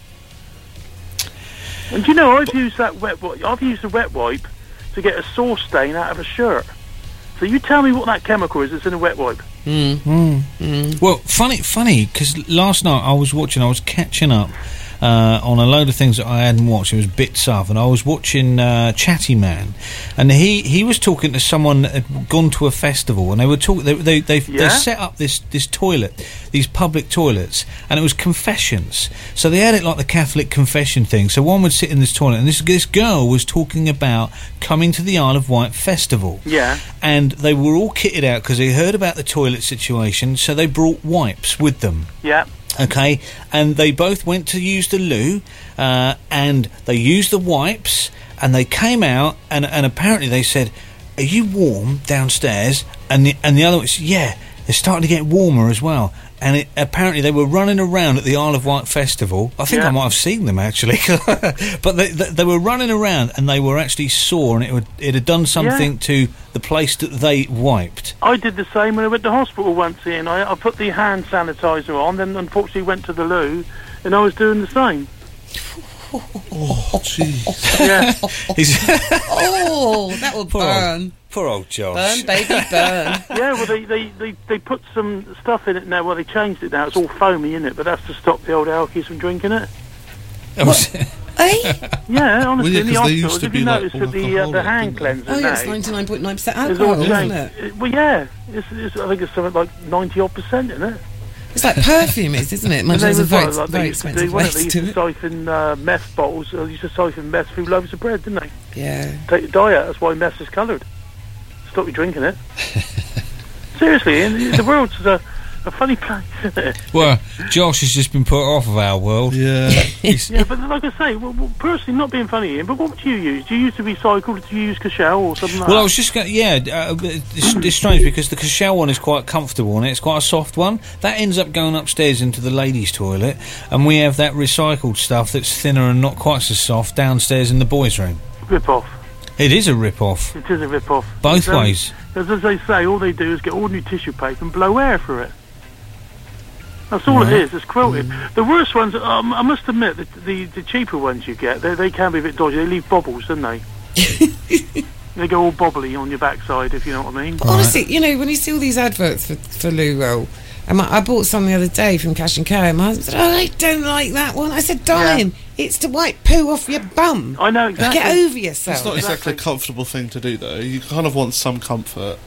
And do you know, I've used that wet wipe, I've used a wet wipe to get a sauce stain out of a shirt. So you tell me what that chemical is that's in a wet wipe. Mm. Well, funny, funny, because last night I was watching, I was catching up uh, on a load of things that I hadn't watched. It was bits of, and I was watching uh, Chatty Man, and he, he was talking to someone that had gone to a festival, and they were talking. They they they, they Yeah? set up this this toilet, these public toilets, and it was confessions. So they had it like the Catholic confession thing. So one would sit in this toilet, and this this girl was talking about coming to the Isle of Wight festival. Yeah. And they were all kitted out because they heard about the toilet situation, so they brought wipes with them. Yeah. Okay, and they both went to use the loo, uh, and they used the wipes, and they came out, and and apparently they said, "Are you warm downstairs?" And the and the other one said, "Yeah, they're starting to get warmer as well." And it, apparently they were running around at the Isle of Wight festival. I think Yeah. I might have seen them actually, but they, they they were running around, and they were actually sore, and it would it had done something to the place that they wiped. I did the same when I went to hospital once, Ian. I, I put the hand sanitizer on, then unfortunately went to the loo, and I was doing the same. Oh, jeez. Yeah. He's Oh, that will Poor old- burn. poor old Josh. Burn, baby, burn. Yeah, well, they, they, they, they put some stuff in it now. Well, they changed it now. It's all foamy in it, but that's to stop the old alkies from drinking it. That was- Eh? Yeah, honestly, yeah, in the 'cause they hospitals, used to if you be, like, notice all that the, uh, the alcoholic, hand didn't they? cleanser Oh, yeah, it's now ninety-nine point nine percent is all alcohol, isn't changed. it? It- Well, yeah, it's, it's, I think it's something like ninety odd percent in it. It's like perfume is, isn't it? And Mind they you, there's a was very, like, like they very used to expensive do, wasn't way it? They to used do to it. siphon uh, meth bottles. They used to siphon meth through loaves of bread, didn't they? Yeah. Take your diet. That's why meth is coloured. Stop you drinking it. Seriously, Ian, the world's a, a funny place, isn't it? Well, Josh has just been put off of our world. Yeah. He's- Yeah, but like I say, well, well, personally, not being funny, Ian, but what do you use? Do you use the recycled, or do you use Cushell or something like Well, I that? was just going. Yeah, uh, it's, it's strange because the Cushell one is quite comfortable and it's quite a soft one. That ends up going upstairs into the ladies' toilet, and we have that recycled stuff that's thinner and not quite so soft downstairs in the boys' room. Rip off. It is a rip-off, It is a rip off. both ways. As, as they say, all they do is get ordinary tissue paper and blow air through it. That's all Right. it is. It's quilted. The worst ones, um, I must admit, the, the the cheaper ones you get, they they can be a bit dodgy. They leave bobbles, don't they? They go all bobbly on your backside, if you know what I mean. But honestly, you know, when you see all these adverts for, for loo roll, And my, I bought some the other day from Cash and Carry. My husband said, "Oh, I don't like that one." I said, "Darling, yeah. it's to wipe poo off your bum." I know exactly. Get over yourself. It's not exactly a comfortable thing to do, though. You kind of want some comfort.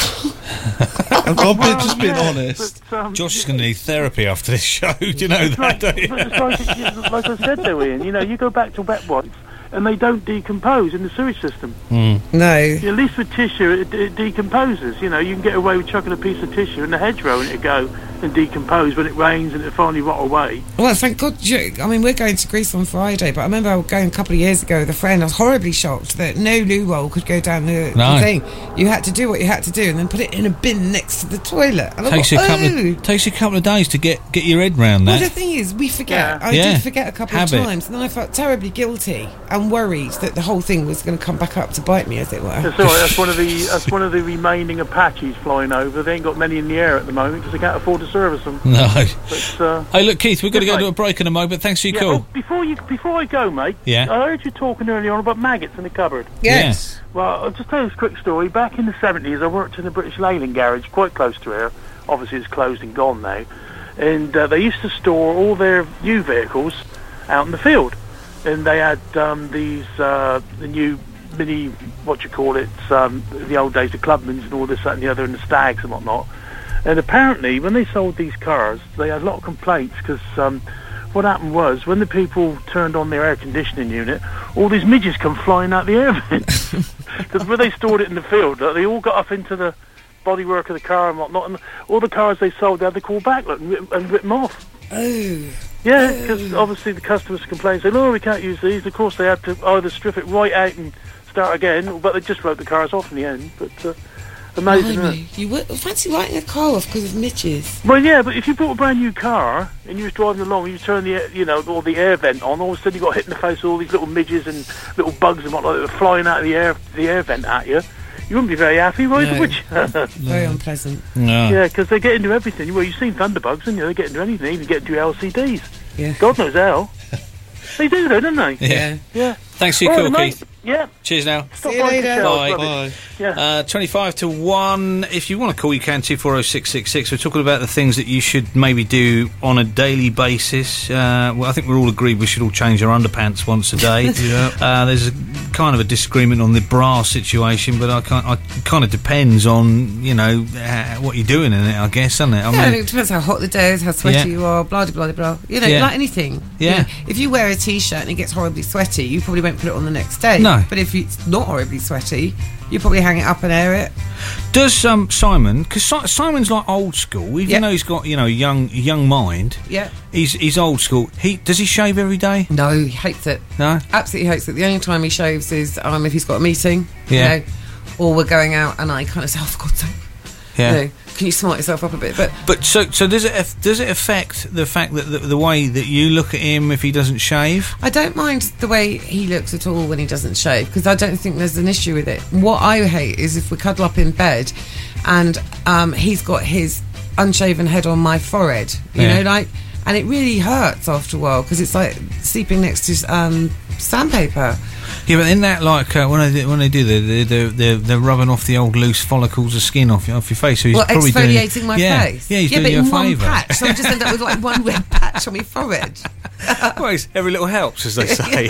I'm, I'm well, just being yeah, honest. But, um, Josh is going to need therapy after this show. Do you know that? like, Don't you? but it's like, like I said though, Ian, you know, you go back to wet wipes and they don't decompose in the sewage system. Mm. No. At least with tissue, it, it decomposes. You know, you can get away with chucking a piece of tissue in the hedgerow and it'll go and decompose when it rains and it finally rot away. Well, thank God. you- I mean, we're going to Greece on Friday, but I remember I was going a couple of years ago with a friend. I was horribly shocked that no loo roll could go down the, No. the thing. You had to do what you had to do and then put it in a bin next to the toilet. And I Takes you thought, a couple oh. of takes you a couple of days to get get your head round Well, the that. thing is, we forget. Yeah. I Yeah. did forget a couple Habit. of times, and then I felt terribly guilty and worried that the whole thing was going to come back up to bite me, as it were. That's all right. That's one of the that's one of the remaining Apaches flying over. They ain't got many in the air at the moment because they can't afford to service them. No. But, uh, Hey, look, Keith, we've got to Yes, go to mate. a break in a moment. Thanks for your yeah, call. oh, before you before I go, mate. Yeah. I heard you talking earlier on about maggots in the cupboard. Yes. Well, I'll just tell you this quick story. Back in the seventies, I worked in a British Leyland garage quite close to here. Obviously, it's closed and gone now. And uh, they used to store all their new vehicles out in the field. And they had um, these, uh, the new mini, what you call it, um, the old days, the Clubmans and all this, that and the other, and the Stags and whatnot. And apparently, when they sold these cars, they had a lot of complaints because um, what happened was, when the people turned on their air conditioning unit, all these midges come flying out the air vents. Because when they stored it in the field, like, they all got up into the bodywork of the car and whatnot, and all the cars they sold, they had to call back look, and, rip, and rip them off. Oh. Yeah, because obviously the customers complained, saying, "No, we can't use these." Of course, they had to either strip it right out and start again, but they just wrote the cars off in the end. But uh, amazing, isn't it? Blimey. You would fancy writing a car off because of midges. Well, yeah, but if you bought a brand new car and you was driving along and you turn the, air- you know, all the air vent on, all of a sudden you got hit in the face with all these little midges and little bugs and whatnot that were flying out of the air, the air vent at you. You wouldn't be very happy, would No. would you? Very unpleasant. No. Yeah, because they get into everything. Well, you've seen thunderbugs, and you know, they get into anything. They even get into L C Ds. Yeah. God knows how. They do, though, don't they? Yeah. Yeah. Thanks for your All call, right, mate. Keith. Yeah. Cheers now. Stop See you buying later. yourselves, Bye. rubbish. Bye. Yeah. Uh, twenty-five to one. If you want to call, you can two four zero six six six. We're talking about the things that you should maybe do on a daily basis. Uh, well, I think we're all agreed we should all change our underpants once a day. Yeah. Uh, there's a, kind of a disagreement on the bra situation, but I can't. I, it kind of depends on you know uh, what you're doing in it. I guess, doesn't it? I Yeah, mean, it depends how hot the day is, how sweaty Yeah. you are, blah, blah, blah, blah. You know, Yeah. like anything. Yeah. You know, if you wear a T-shirt and it gets horribly sweaty, you probably won't put it on the next day. No. But if it's not horribly sweaty, you probably hang it up and air it. does um, Simon? Because si- Simon's like old school, even Yeah. though he's got you know a young young mind. Yeah. He's he's old school. He does he shave every day? No, he hates it. No. Absolutely hates it. The only time he shaves is um, if he's got a meeting. Yeah. You know, or we're going out and I kind of say, "Oh, for God's sake, Yeah. you know, can you smart yourself up a bit?" But But so so does it aff- does it affect the fact that the, the way that you look at him if he doesn't shave? I don't mind the way he looks at all when he doesn't shave because I don't think there's an issue with it. What I hate is if we cuddle up in bed and um, he's got his unshaven head on my forehead, you Yeah. know, like, and it really hurts after a while because it's like sleeping next to um, sandpaper. Yeah, but in that like uh, when they do, when they do they they're, they're they're rubbing off the old loose follicles of skin off your, off your face. So he's Well, probably exfoliating doing, my yeah, face. Yeah, he's yeah, doing but you in a one favour. patch, so I just end up with like one red patch on my forehead. Well, it's- every little helps, as they say.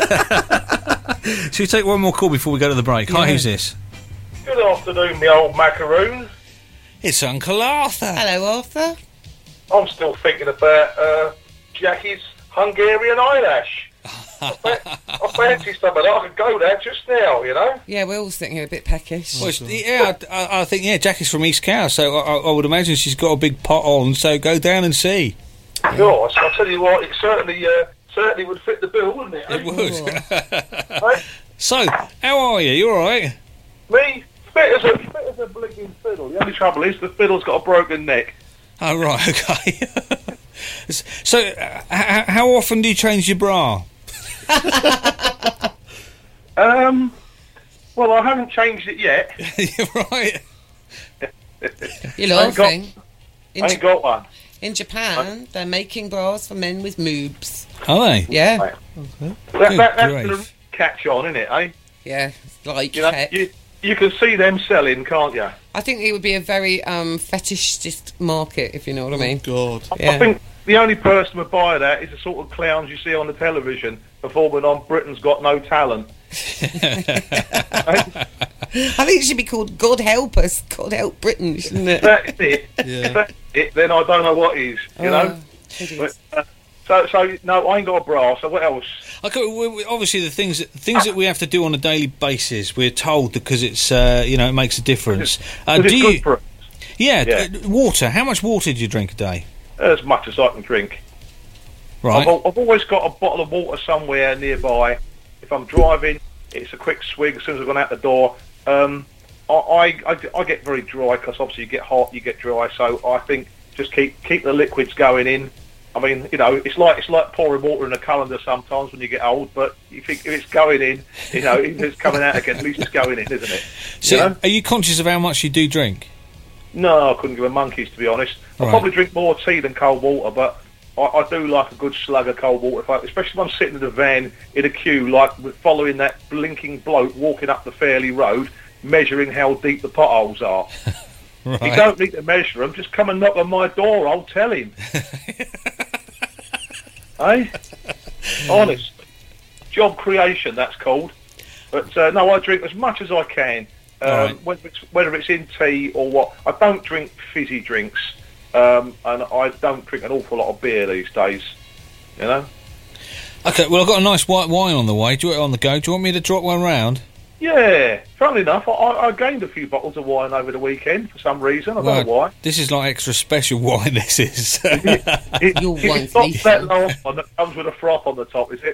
Should we take one more call before we go to the break? Hi, Yeah. who's this? Good afternoon, the old macaroons. It's Uncle Arthur. Hello, Arthur. I'm still thinking about uh, Jackie's Hungarian eyelash. I, fa- I fancy some of that. I could go there just now, you know. Yeah, we're all sitting here a bit peckish. Well, it's- yeah, I, I- I think yeah, Jackie's from East Cow, so I, I would imagine she's got a big pot on. So go down and see. No, I- I'll tell you what, it certainly uh, certainly would fit the bill, wouldn't it? It would. Right? So, how are you? You all right? Me, fit as a fit as a blinking fiddle. The only trouble is the fiddle's got a broken neck. Oh right, okay. So, uh, h- how often do you change your bra? Um, well, I haven't changed it yet. You're right. You're I ain't got- laughing. In, I ain't got one. in Japan, they're making bras for men with moobs. Are they? Yeah, That, Good that, that's grief. the catch on, isn't it, eh? yeah, it's like You know, heck. you, you can see them selling, can't you? I think it would be a very um, fetishist market, if you know what I mean. God. Yeah. I think the only person would buy that is the sort of clowns you see on the television performing on Britain's Got No Talent. I think it should be called God Help Us, God Help Britain, shouldn't it? That's it. Yeah. If that's it, then I don't know what is, you Oh, know? it is. But, uh, so, so, no, I ain't got a bra, so what else? Okay, we, we, obviously the things that, things that we have to do on a daily basis, we're told because it's uh, you know it makes a difference. Uh, 'Cause do it's you? good for us, Yeah, Yeah. uh, water. How much water do you drink a day? as much as I can drink. Right. I've, al- I've always got a bottle of water somewhere nearby. If I'm driving, it's a quick swig as soon as I've gone out the door. Um, I, I, I, I get very dry because obviously you get hot, you get dry. So I think just keep keep the liquids going in. I mean, you know, it's like it's like pouring water in a colander sometimes when you get old. But you think if it's going in, you know, if it's coming out again, at least it's going in, isn't it? So, You know? are you conscious of how much you do drink? No, I couldn't give a monkeys, to be honest. I Right. probably drink more tea than cold water, but I, I do like a good slug of cold water, if I, especially if I'm sitting in the van in a queue, like with- following that blinking bloke walking up the Fairley Road, measuring how deep the potholes are. Right. You don't need to measure them, just come and knock on my door, I'll tell him. Eh? Honest. Job creation, that's called. But uh, no, I drink as much as I can. Um, Right. whether, it's, whether it's in tea or what. I don't drink fizzy drinks, um, and I don't drink an awful lot of beer these days. You know? Okay. Well, I've got a nice white wine on the way. Do you want on the go? Do you want me to drop one round? Yeah. Funnily enough, I, I gained a few bottles of wine over the weekend for some reason. I don't know why. This is like extra special wine. This is. It, Your it's wine's not lethal. that last one that comes with a froth on the top, is it?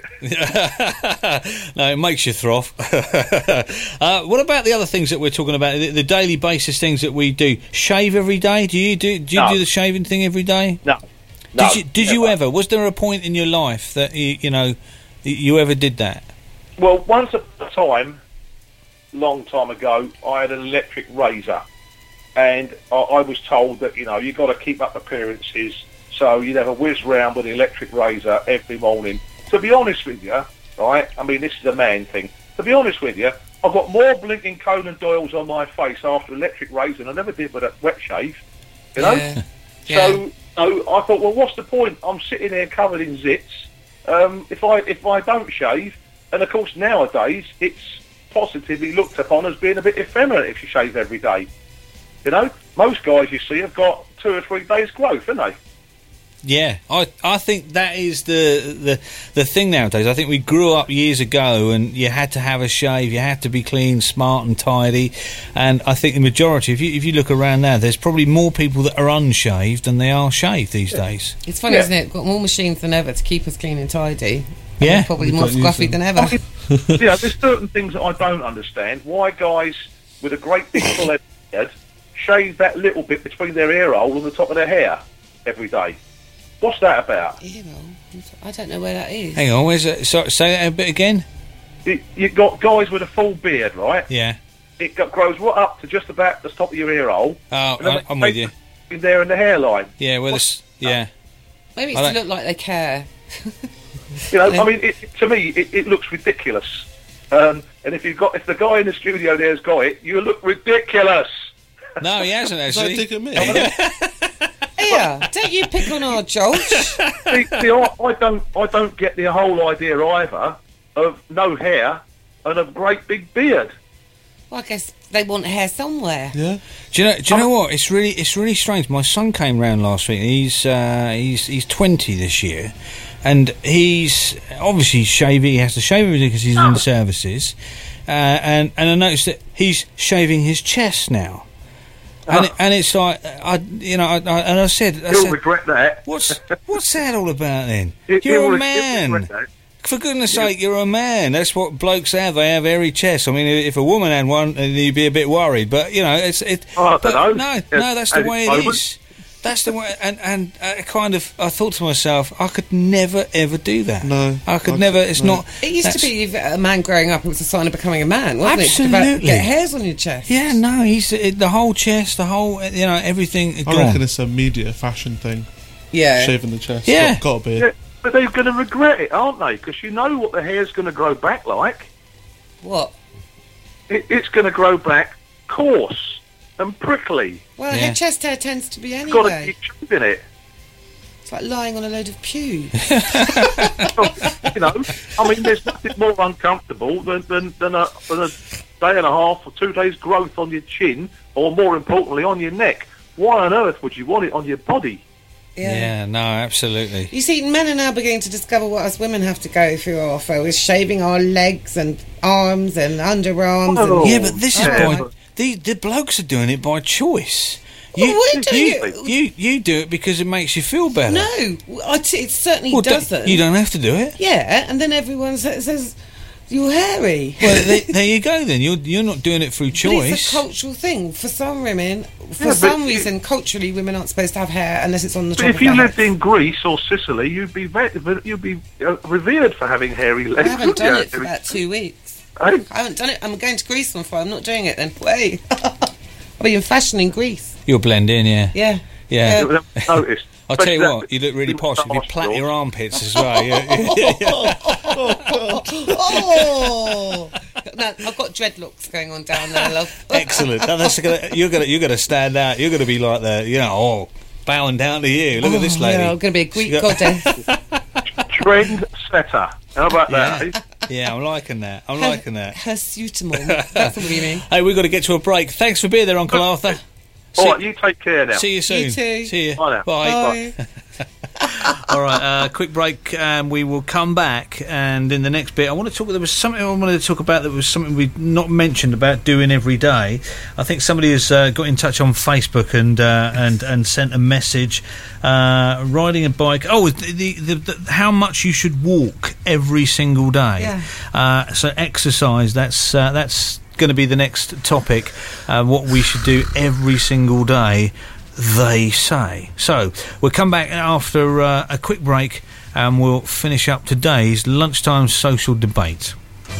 No, it makes you froth. uh, what about the other things that we're talking about? The, the daily basis things that we do. Shave every day? Do you do? Do you No. do the shaving thing every day? No. No. Did you? Did you never. ever? Was there a point in your life that you, you know you ever did that? Well, once upon a time, long time ago, I had an electric razor, and I, I was told that you know you got to keep up appearances, so you'd have a whiz round with an electric razor every morning. To be honest with you, right? I mean, this is a man thing. To be honest with you, I've got more blinking Conan Doyles on my face after electric razor than I never did with a wet shave. You know. Yeah. So, so I thought, well, what's the point? I'm sitting there covered in zits. Um, if I if I don't shave, and of course nowadays it's positively looked upon as being a bit effeminate if you shave every day. You know, most guys you see have got two or three days growth, haven't they? Yeah, I I think that is the the the thing nowadays. I think we grew up years ago, and you had to have a shave, you had to be clean, smart, and tidy. And I think the majority, if you if you look around now, there's probably more people that are unshaved than they are shaved these days. It's funny, Yeah. isn't it? We've got more machines than ever to keep us clean and tidy. Yeah. We're probably We've more got used scruffy to than them. ever. You know, there's certain things that I don't understand. Why guys with a great big full head shave that little bit between their ear hole and the top of their hair every day? What's that about? You know, I don't know where that is. Hang on, where's it? So, say that a bit again. You, you've got guys with a full beard, right? Yeah. It got, grows right up to just about the top of your ear hole. Oh, And then I, they I'm with take you. it There in the hairline. Yeah, well, this. Yeah. Maybe I it's to don't- look like they care. You know, I mean, it, to me, it, it looks ridiculous. Um, and if you've got, if the guy in the studio there's got it, you look ridiculous. No, he hasn't Is that actually. dick at me? Here, don't you pick on our Josh. see, see I, I don't, I don't get the whole idea either of no hair and a great big beard. Well, I guess they want hair somewhere. Yeah. Do you know? Do you know what? It's really, it's really strange. My son came round last week. He's, uh, he's, he's twenty this year, and he's obviously shaving. He has to shave everything because he's in services, uh, and and I noticed that he's shaving his chest now, and it, and it's like I, you know, I, I, and I said, I He'll said, regret that. what's what's that all about then? He- You're he'll a re- he'll man. regret that. For goodness sake, you're a man. That's what blokes have. They have hairy chests. I mean, if a woman had one, then you'd be a bit worried. But you know, it's it. Oh, I don't but know. No, Yeah, no, that's the at way the it moment. is. That's the way. And and I kind of, I thought to myself, I could never ever do that. No, I could I never. could- It's no. not. It used that's- to be if a man growing up, it was a sign of becoming a man, wasn't it? Absolutely. About get hairs on your chest. Yeah, no, he's it, the whole chest, the whole, you know, everything. I gone. reckon it's a media fashion thing. Yeah. Shaving the chest. Yeah. Got, got a beard. Yeah, but they're going to regret it, aren't they? Because you know what the hair's going to grow back like. What? it, it's going to grow back coarse and prickly. Well, Yeah. her chest hair tends to be You've got to anyway. keep shaving it. It's like lying on a load of pubes. You know, I mean, there's nothing more uncomfortable than, than, than, a, than a day and a half or two days growth on your chin, or more importantly, on your neck. Why on earth would you want it on your body? Yeah, no, absolutely. You see, men are now beginning to discover what us women have to go through, Arthur, with shaving our legs and arms and underarms. Oh. and Yeah, but this is Yeah. by the the blokes are doing it by choice. Well, we're doing you, it- you you do it because it makes you feel better. No, I t- it certainly Well, don't- doesn't. you don't have to do it. Yeah, and then everyone says, says you're hairy. Well, there, there you go. Then you're you're not doing it through But choice. it's a cultural thing. For some women, for Yeah, but some you- reason, culturally, women aren't supposed to have hair unless it's on the But top if of you their lived head. in Greece or Sicily, you'd be ve- you'd be uh, revered for having hairy I legs. haven't wouldn't done you? it for about two weeks. Hey? I haven't done it. I'm going to Greece on Friday. I'm not doing it then. Wait. I'll be in fashion in Greece. You'll blend in, yeah. Yeah. Yeah. You never noticed. I'll tell you Especially what, you look really that- posh if you plait your armpits as well. Yeah. Oh! No, I've got dreadlocks going on down there, love. Excellent. No, that's gonna, you're gonna you're gonna stand out. You're gonna be like the you know oh bowing down to you. Look at this Oh, lady. yeah, I'm going to be a Greek She got- goddess. Trend setter. How about that? Yeah. eh? Yeah, I'm liking that. I'm liking that. Hirsutamol. That's what we mean. Hey, we've got to get to a break. Thanks for being there, Uncle Arthur. All right, you take care now. See you soon. You too. See you. Bye now. Bye. Bye. All right, uh, quick break. Um, we will come back, and in the next bit, I want to talk. There was something I wanted to talk about. That was something we've not mentioned about doing every day. I think somebody has uh, got in touch on Facebook and uh, and and sent a message. Uh, riding a bike. Oh, the, the, the, the how much you should walk every single day. Yeah. Uh, so exercise. That's uh, that's going to be the next topic. Uh, what we should do every single day, they say. So we'll come back after uh, a quick break, and we'll finish up today's lunchtime social debate.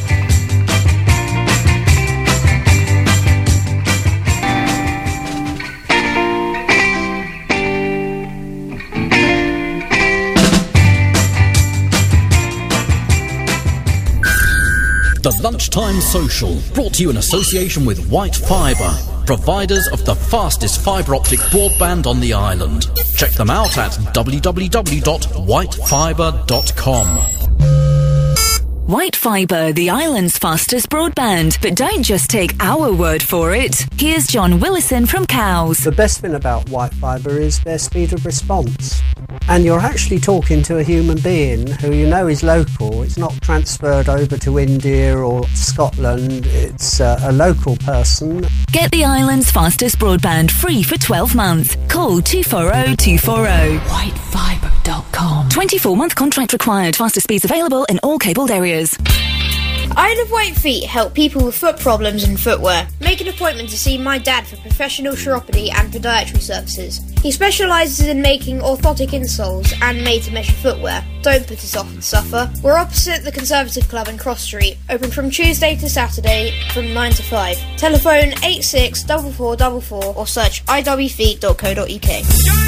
The Lunchtime Social, brought to you in association with White Fibre, providers of the fastest fibre optic broadband on the island. Check them out at w w w dot white fibre dot com. White Fibre, the island's fastest broadband. But don't just take our word for it. Here's John Willison from Cows. The best thing about White Fibre is their speed of response. And you're actually talking to a human being who you know is local. It's not transferred over to India or Scotland. It's uh, a local person. Get the island's fastest broadband free for twelve months. Call two four zero two four zero. white fibre dot com. twenty-four month contract required. Faster speeds available in all cabled areas. Isle of White Feet help people with foot problems and footwear. Make an appointment to see my dad for professional chiropody and podiatry services. He specialises in making orthotic insoles and made-to-measure footwear. Don't put us off and suffer. We're opposite the Conservative Club in Cross Street, open from Tuesday to Saturday from nine to five. Telephone eight six four four four four or search i w feet dot co dot u k.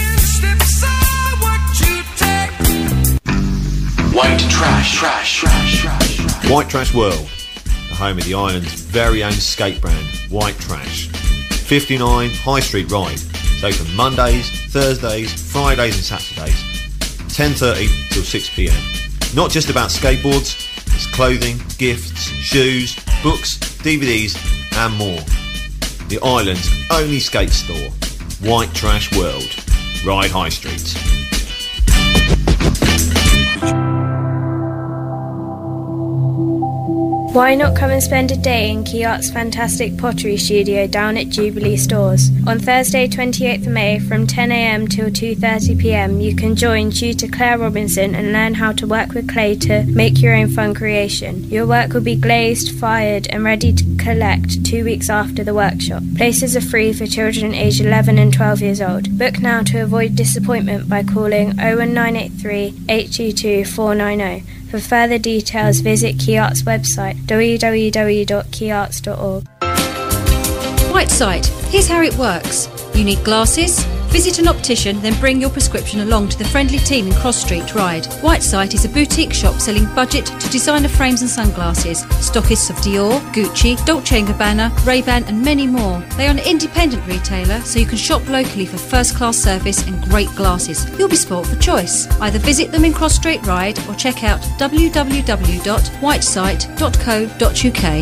White Trash, trash, trash, trash. White Trash World, the home of the island's very own skate brand, White Trash. fifty-nine High Street Ride. It's open Mondays, Thursdays, Fridays and Saturdays. ten thirty till six p m. Not just about skateboards, it's clothing, gifts, shoes, books, D V Ds and more. The island's only skate store, White Trash World. Ride High Street. Why not come and spend a day in Kiart's fantastic pottery studio down at Jubilee Stores? On Thursday twenty-eighth of May from ten a m till two thirty p m you can join tutor Claire Robinson and learn how to work with clay to make your own fun creation. Your work will be glazed, fired and ready to collect two weeks after the workshop. Places are free for children aged eleven and twelve years old. Book now to avoid disappointment by calling oh one nine eight three, eight two two, four nine oh. For further details, visit Kiart's website, w w w dot kiarts dot org. Whiteside. Here's how it works. You need glasses, Visit an optician, then bring your prescription along to the friendly team in Cross Street Ryde. Whiteside is a boutique shop selling budget to designer frames and sunglasses. Stockists of Dior, Gucci, Dolce and Gabbana, Ray-Ban and many more. They are an independent retailer, so you can shop locally for first-class service and great glasses. You'll be spoilt for choice. Either visit them in Cross Street Ryde or check out w w w dot whiteside dot co dot u k.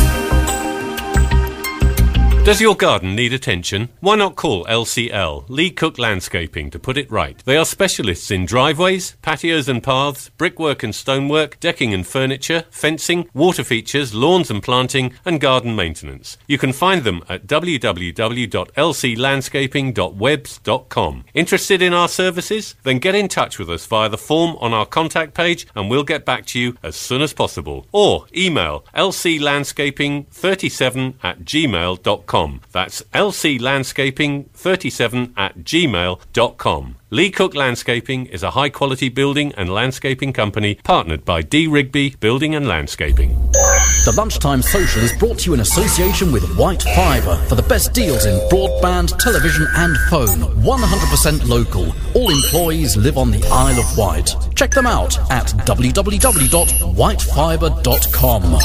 Does your garden need attention? Why not call L C L, Lee Cook Landscaping, to put it right. They are specialists in driveways, patios and paths, brickwork and stonework, decking and furniture, fencing, water features, lawns and planting, and garden maintenance. You can find them at w w w dot l c landscaping dot webs dot com. Interested in our services? Then get in touch with us via the form on our contact page and we'll get back to you as soon as possible. Or email l c landscaping thirty-seven at gmail dot com. That's l c landscaping thirty-seven at gmail dot com. Lee Cook Landscaping is a high-quality building and landscaping company partnered by D. Rigby Building and Landscaping. The Lunchtime Social is brought to you in association with White Fibre for the best deals in broadband, television and phone. one hundred percent local. All employees live on the Isle of Wight. Check them out at w w w dot white fibre dot com.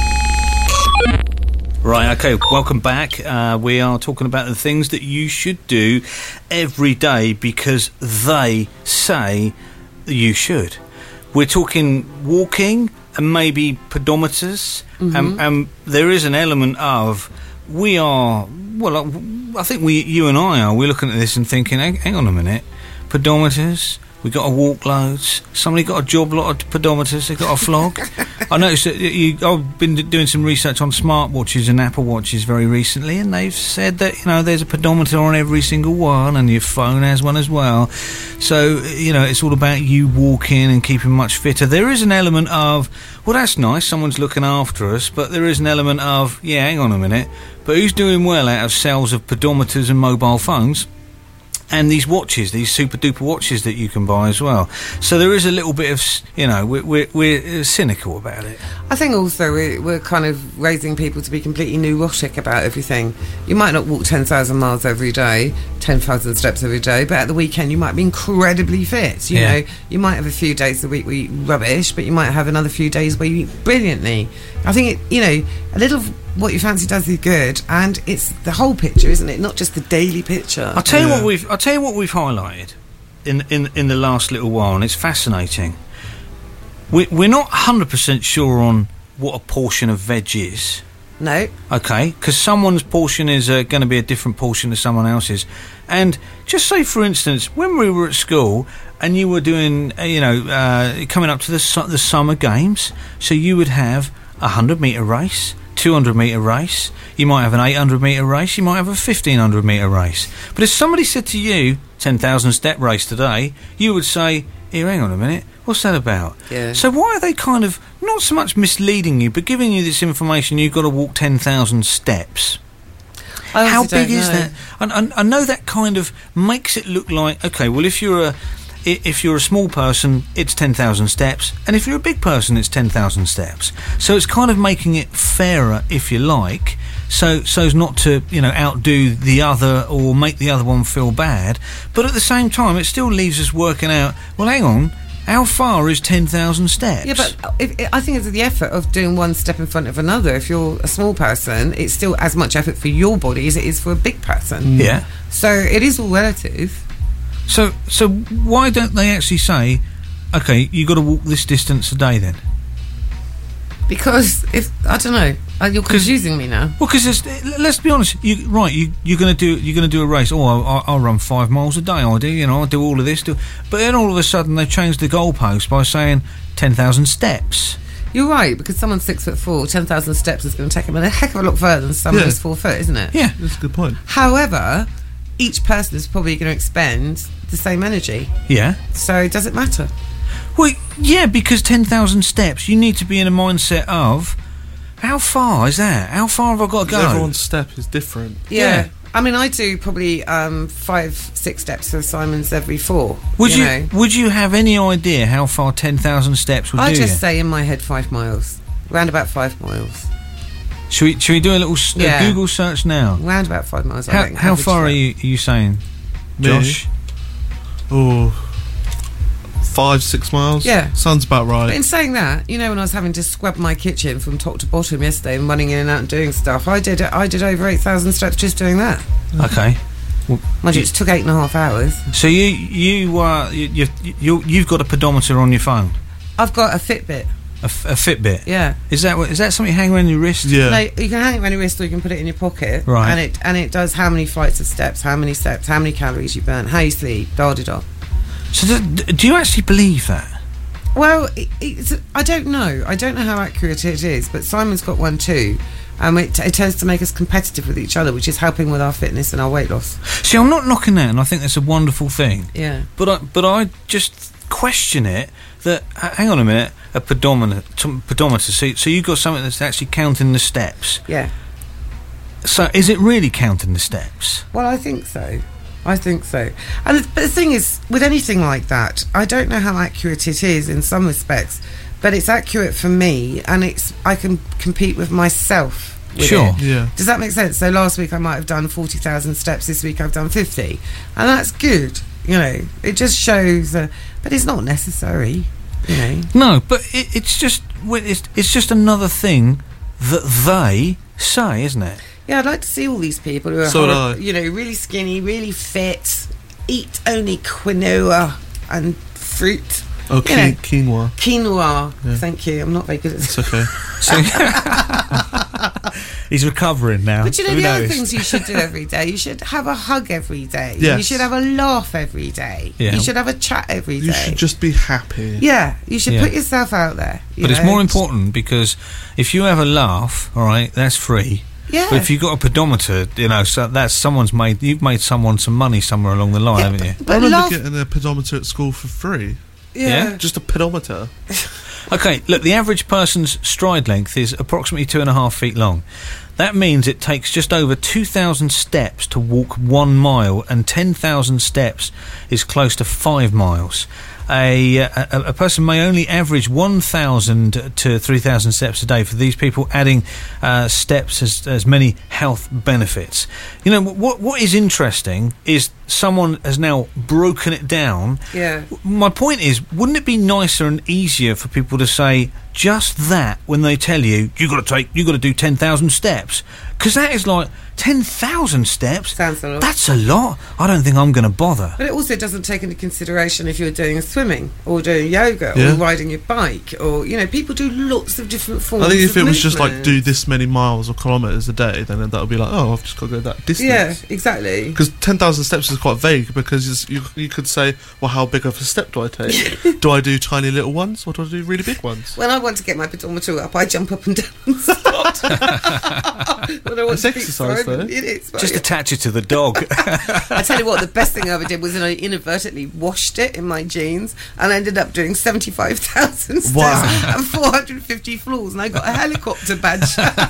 Right, okay, welcome back. Uh, we are talking about the things that you should do every day because they say you should. We're talking walking and maybe pedometers, mm-hmm. and, and there is an element of we are, well, I think we, you and I are, we're looking at this and thinking, hang, hang on a minute, pedometers, we got to walk loads. Somebody got a job lot of pedometers. They got a flog. I noticed that you, I've been doing some research on smartwatches and Apple Watches very recently, and they've said that you know there's a pedometer on every single one, and your phone has one as well. So you know it's all about you walking and keeping much fitter. There is an element of well, that's nice. Someone's looking after us, but there is an element of yeah, hang on a minute. But who's doing well out of sales of pedometers and mobile phones? And these watches, these super duper watches that you can buy as well. So there is a little bit of, you know, we're, we're, we're cynical about it. I think also we're, we're kind of raising people to be completely neurotic about everything. You might not walk ten thousand miles every day, ten thousand steps every day, but at the weekend you might be incredibly fit. You yeah. know, you might have a few days a week where you eat rubbish, but you might have another few days where you eat brilliantly. I think, it, you know, a little what you fancy does is good, and it's the whole picture, isn't it? Not just the daily picture. I'll tell you yeah. what we've I'll tell you what we've highlighted in in in the last little while, and it's fascinating. We we're not one hundred percent sure on what a portion of veg is. No. Okay, because someone's portion is uh, going to be a different portion to someone else's. And just say, for instance, when we were at school and you were doing, uh, you know, uh, coming up to the su- the summer games, so you would have a hundred metre race, two hundred metre race, you might have an eight hundred metre race, you might have a fifteen hundred metre race. But if somebody said to you, ten thousand step race today, you would say, here, hang on a minute, what's that about? Yeah. So why are they kind of, not so much misleading you, but giving you this information, you've got to walk ten thousand steps? I How big don't is know. that? And I, I know that kind of makes it look like, okay, well, if you're a i- if you're a small person, it's ten thousand steps, and if you're a big person, it's ten thousand steps. So it's kind of making it fairer, if you like, so so as not to, you know, outdo the other or make the other one feel bad. But at the same time, it still leaves us working out, well, hang on, how far is ten thousand steps? Yeah, but if, I think it's the effort of doing one step in front of another. If you're a small person, it's still as much effort for your body as it is for a big person. Yeah. So it is all relative. So so why don't they actually say, okay, you got to walk this distance a day then? Because if I don't know, uh, you're confusing me now. Well, because let's be honest, you right, you you're gonna do you're gonna do a race. Oh, I'll, I'll run five miles a day. I do, you know, I do all of this. Do, but then all of a sudden they've changed the goalpost by saying ten thousand steps. You're right, because someone's six foot four, ten thousand steps is going to take them a heck of a lot further than someone Yeah. who's four foot, isn't it? Yeah, that's a good point. However, each person is probably going to expend the same energy. Yeah. So does it matter? Well, yeah, because ten thousand steps, you need to be in a mindset of, how far is that? How far have I got to go? Everyone's step is different. Yeah. I mean, I do probably um, five, six steps for Simon's every four. Would you, know? would you have any idea how far ten thousand steps would I do just you? say in my head five miles. Round about five miles. Should we, should we do a little s- Yeah. uh, Google search now? Round about five miles, I How, reckon, how average far are trip. you, are you saying? Me? Josh? Oh, five, six miles? Yeah. Sounds about right. But in saying that, you know, when I was having to scrub my kitchen from top to bottom yesterday and running in and out and doing stuff, I did I did over eight thousand steps just doing that. Okay. Well, Mind you, it took eight and a half hours. So you you uh you, you you you've got a pedometer on your phone, I've got a Fitbit. a, f- a Fitbit. Yeah. Is that what- is that something you hang around your wrist? No, you can hang it around your wrist or you can put it in your pocket. Right. And it and it does how many flights of steps, how many steps, how many calories you burn, how you sleep, da da da. So do, do you actually believe that? Well, it, it's, I don't know. I don't know how accurate it is, but Simon's got one too. Um, it, it tends to make us competitive with each other, which is helping with our fitness and our weight loss. See, I'm not knocking that, and I think that's a wonderful thing. Yeah. But I but I just question it. That h- hang on a minute, a pedometer. T- pedometer. So so you've got something that's actually counting the steps. Yeah. So is it really counting the steps? Well, I think so. I think so. And the, but the thing is, with anything like that, I don't know how accurate it is in some respects, but it's accurate for me, and it's I can compete with myself. With Sure. it. Yeah. Does that make sense? So last week I might have done forty thousand steps. This week I've done fifty, and that's good. You know, it just shows. Uh, but it's not necessary. You know. No, but it, it's just well, it's it's just another thing that they say, isn't it? Yeah, I'd like to see all these people who are, So would hor- I. you know, really skinny, really fit, eat only quinoa and fruit. Oh, You qui- know, quinoa. Quinoa. Yeah. Thank you. I'm not very good at It's okay. He's recovering now. But you know, Who the other knows? things you should do every day, you should have a hug every day. Yes. You should have a laugh every day. Yeah. You should have a chat every day. You should just be happy. Yeah, you should Yeah. put yourself out there. you But it's know. more important because if you have a laugh, all right, that's free. Yeah. But if you've got a pedometer, you know, so that's someone's made. You've made someone some money somewhere along the line, Yeah, haven't you? But I remember laugh- getting a pedometer at school for free. Yeah. Just a pedometer. Okay, look, the average person's stride length is approximately two and a half feet long. That means it takes just over two thousand steps to walk one mile, and ten thousand steps is close to five miles. A, a, a person may only average one thousand to three thousand steps a day. For these people, adding uh, steps has, has many health benefits. You know, what what is interesting is someone has now broken it down. Yeah. My point is, wouldn't it be nicer and easier for people to say just that when they tell you you got to take, you got to do ten thousand steps? Because that is like ten thousand steps. Sounds a lot. That's a lot. I don't think I'm going to bother. But it also doesn't take into consideration if you're doing swimming or doing yoga Yeah. or riding your bike, or you know, people do lots of different forms. I think if of it was just like movement. do this many miles or kilometres a day, then that would be like, oh, I've just got to go that distance. Yeah, exactly. Because ten thousand steps is quite vague, because it's- you you could say, well, how big of a step do I take? Do I do tiny little ones, or do I do really big ones? When I want to get my pedometer up, I jump up and down and start. When I want It's to keep exercise, throwing- though. It is. Just attach it to the dog. I tell you what, the best thing I ever did was I inadvertently washed it in my jeans, and I ended up doing seventy-five thousand steps Wow. and four hundred fifty floors, and I got a helicopter badge.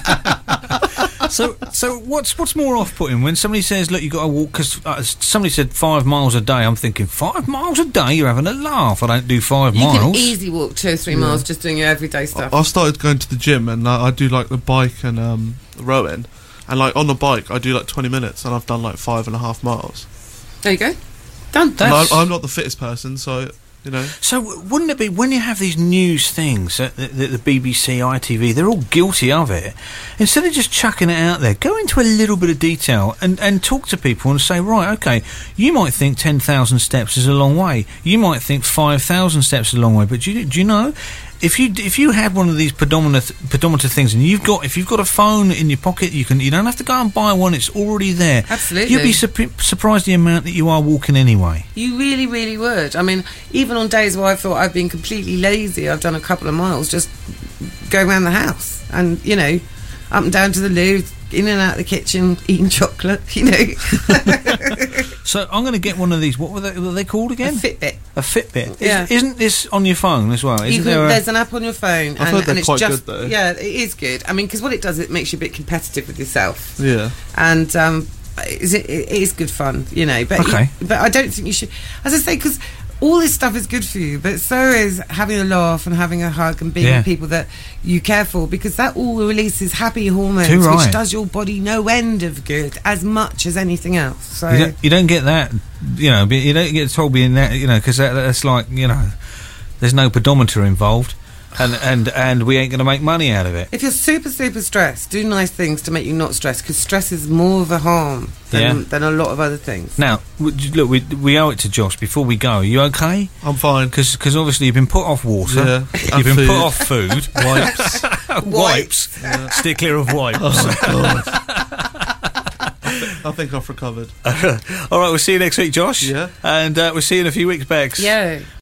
so, so what's what's more off-putting when somebody says, "Look, you got to walk"? Because uh, somebody said five miles a day. I'm thinking five miles a day. You're having a laugh. I don't do five You miles. can easily walk two or three Yeah. miles just doing your everyday stuff. I've started going to the gym, and uh, I do like the bike and um, rowing, and like on the bike I do like twenty minutes, and I've done like five and a half miles. There you go. Done. And I'm, I'm not the fittest person, so you know. So w- wouldn't it be when you have these news things, uh, the, the, the B B C, I T V, they're all guilty of it. Instead of just chucking it out there, go into a little bit of detail and, and talk to people and say, right, okay, you might think ten thousand steps is a long way. You might think five thousand steps is a long way. But do you, do you know, if you if you had one of these pedometer pedometer things, and you've got if you've got a phone in your pocket, you can you don't have to go and buy one. It's already there. Absolutely. You'd be surp- surprised the amount that you are walking anyway. You really, really would. I mean, even on days where I thought I've been completely lazy, I've done a couple of miles just going around the house and, you know, up and down to the loo, in and out of the kitchen, eating chocolate, you know. So I'm going to get one of these. What were they, what were they called again? A Fitbit. A Fitbit. Yeah. Is, isn't this on your phone as well? You Isn't can, there a, there's an app on your phone, I've and, heard they're and it's quite just good, though. yeah, it is good. I mean, because what it does, it makes you a bit competitive with yourself, Yeah. and um, is it, it is good fun, you know. But Okay. but I don't think you should, as I say, because all this stuff is good for you, but so is having a laugh and having a hug and being Yeah. with people that you care for, because that all releases happy hormones, Too right. which does your body no end of good, as much as anything else. So You don't, you don't get that, you know. be- You don't get told being that, you know, because that, that's like, you know, there's no pedometer involved, and and and we ain't going to make money out of it. if you're super, super stressed, do nice things to make you not stressed, because stress is more of a harm than, Yeah. than a lot of other things. Now, w- j- look, we we owe it to Josh before we go. Are you okay? I'm fine. Because obviously you've been put off water. Yeah, You've and been food. put off food. Wipes. Wipes. Steer clear of wipes. Oh, God. I think I've recovered. All right, we'll see you next week, Josh. Yeah. And uh, we'll see you in a few weeks, Bex. Yeah.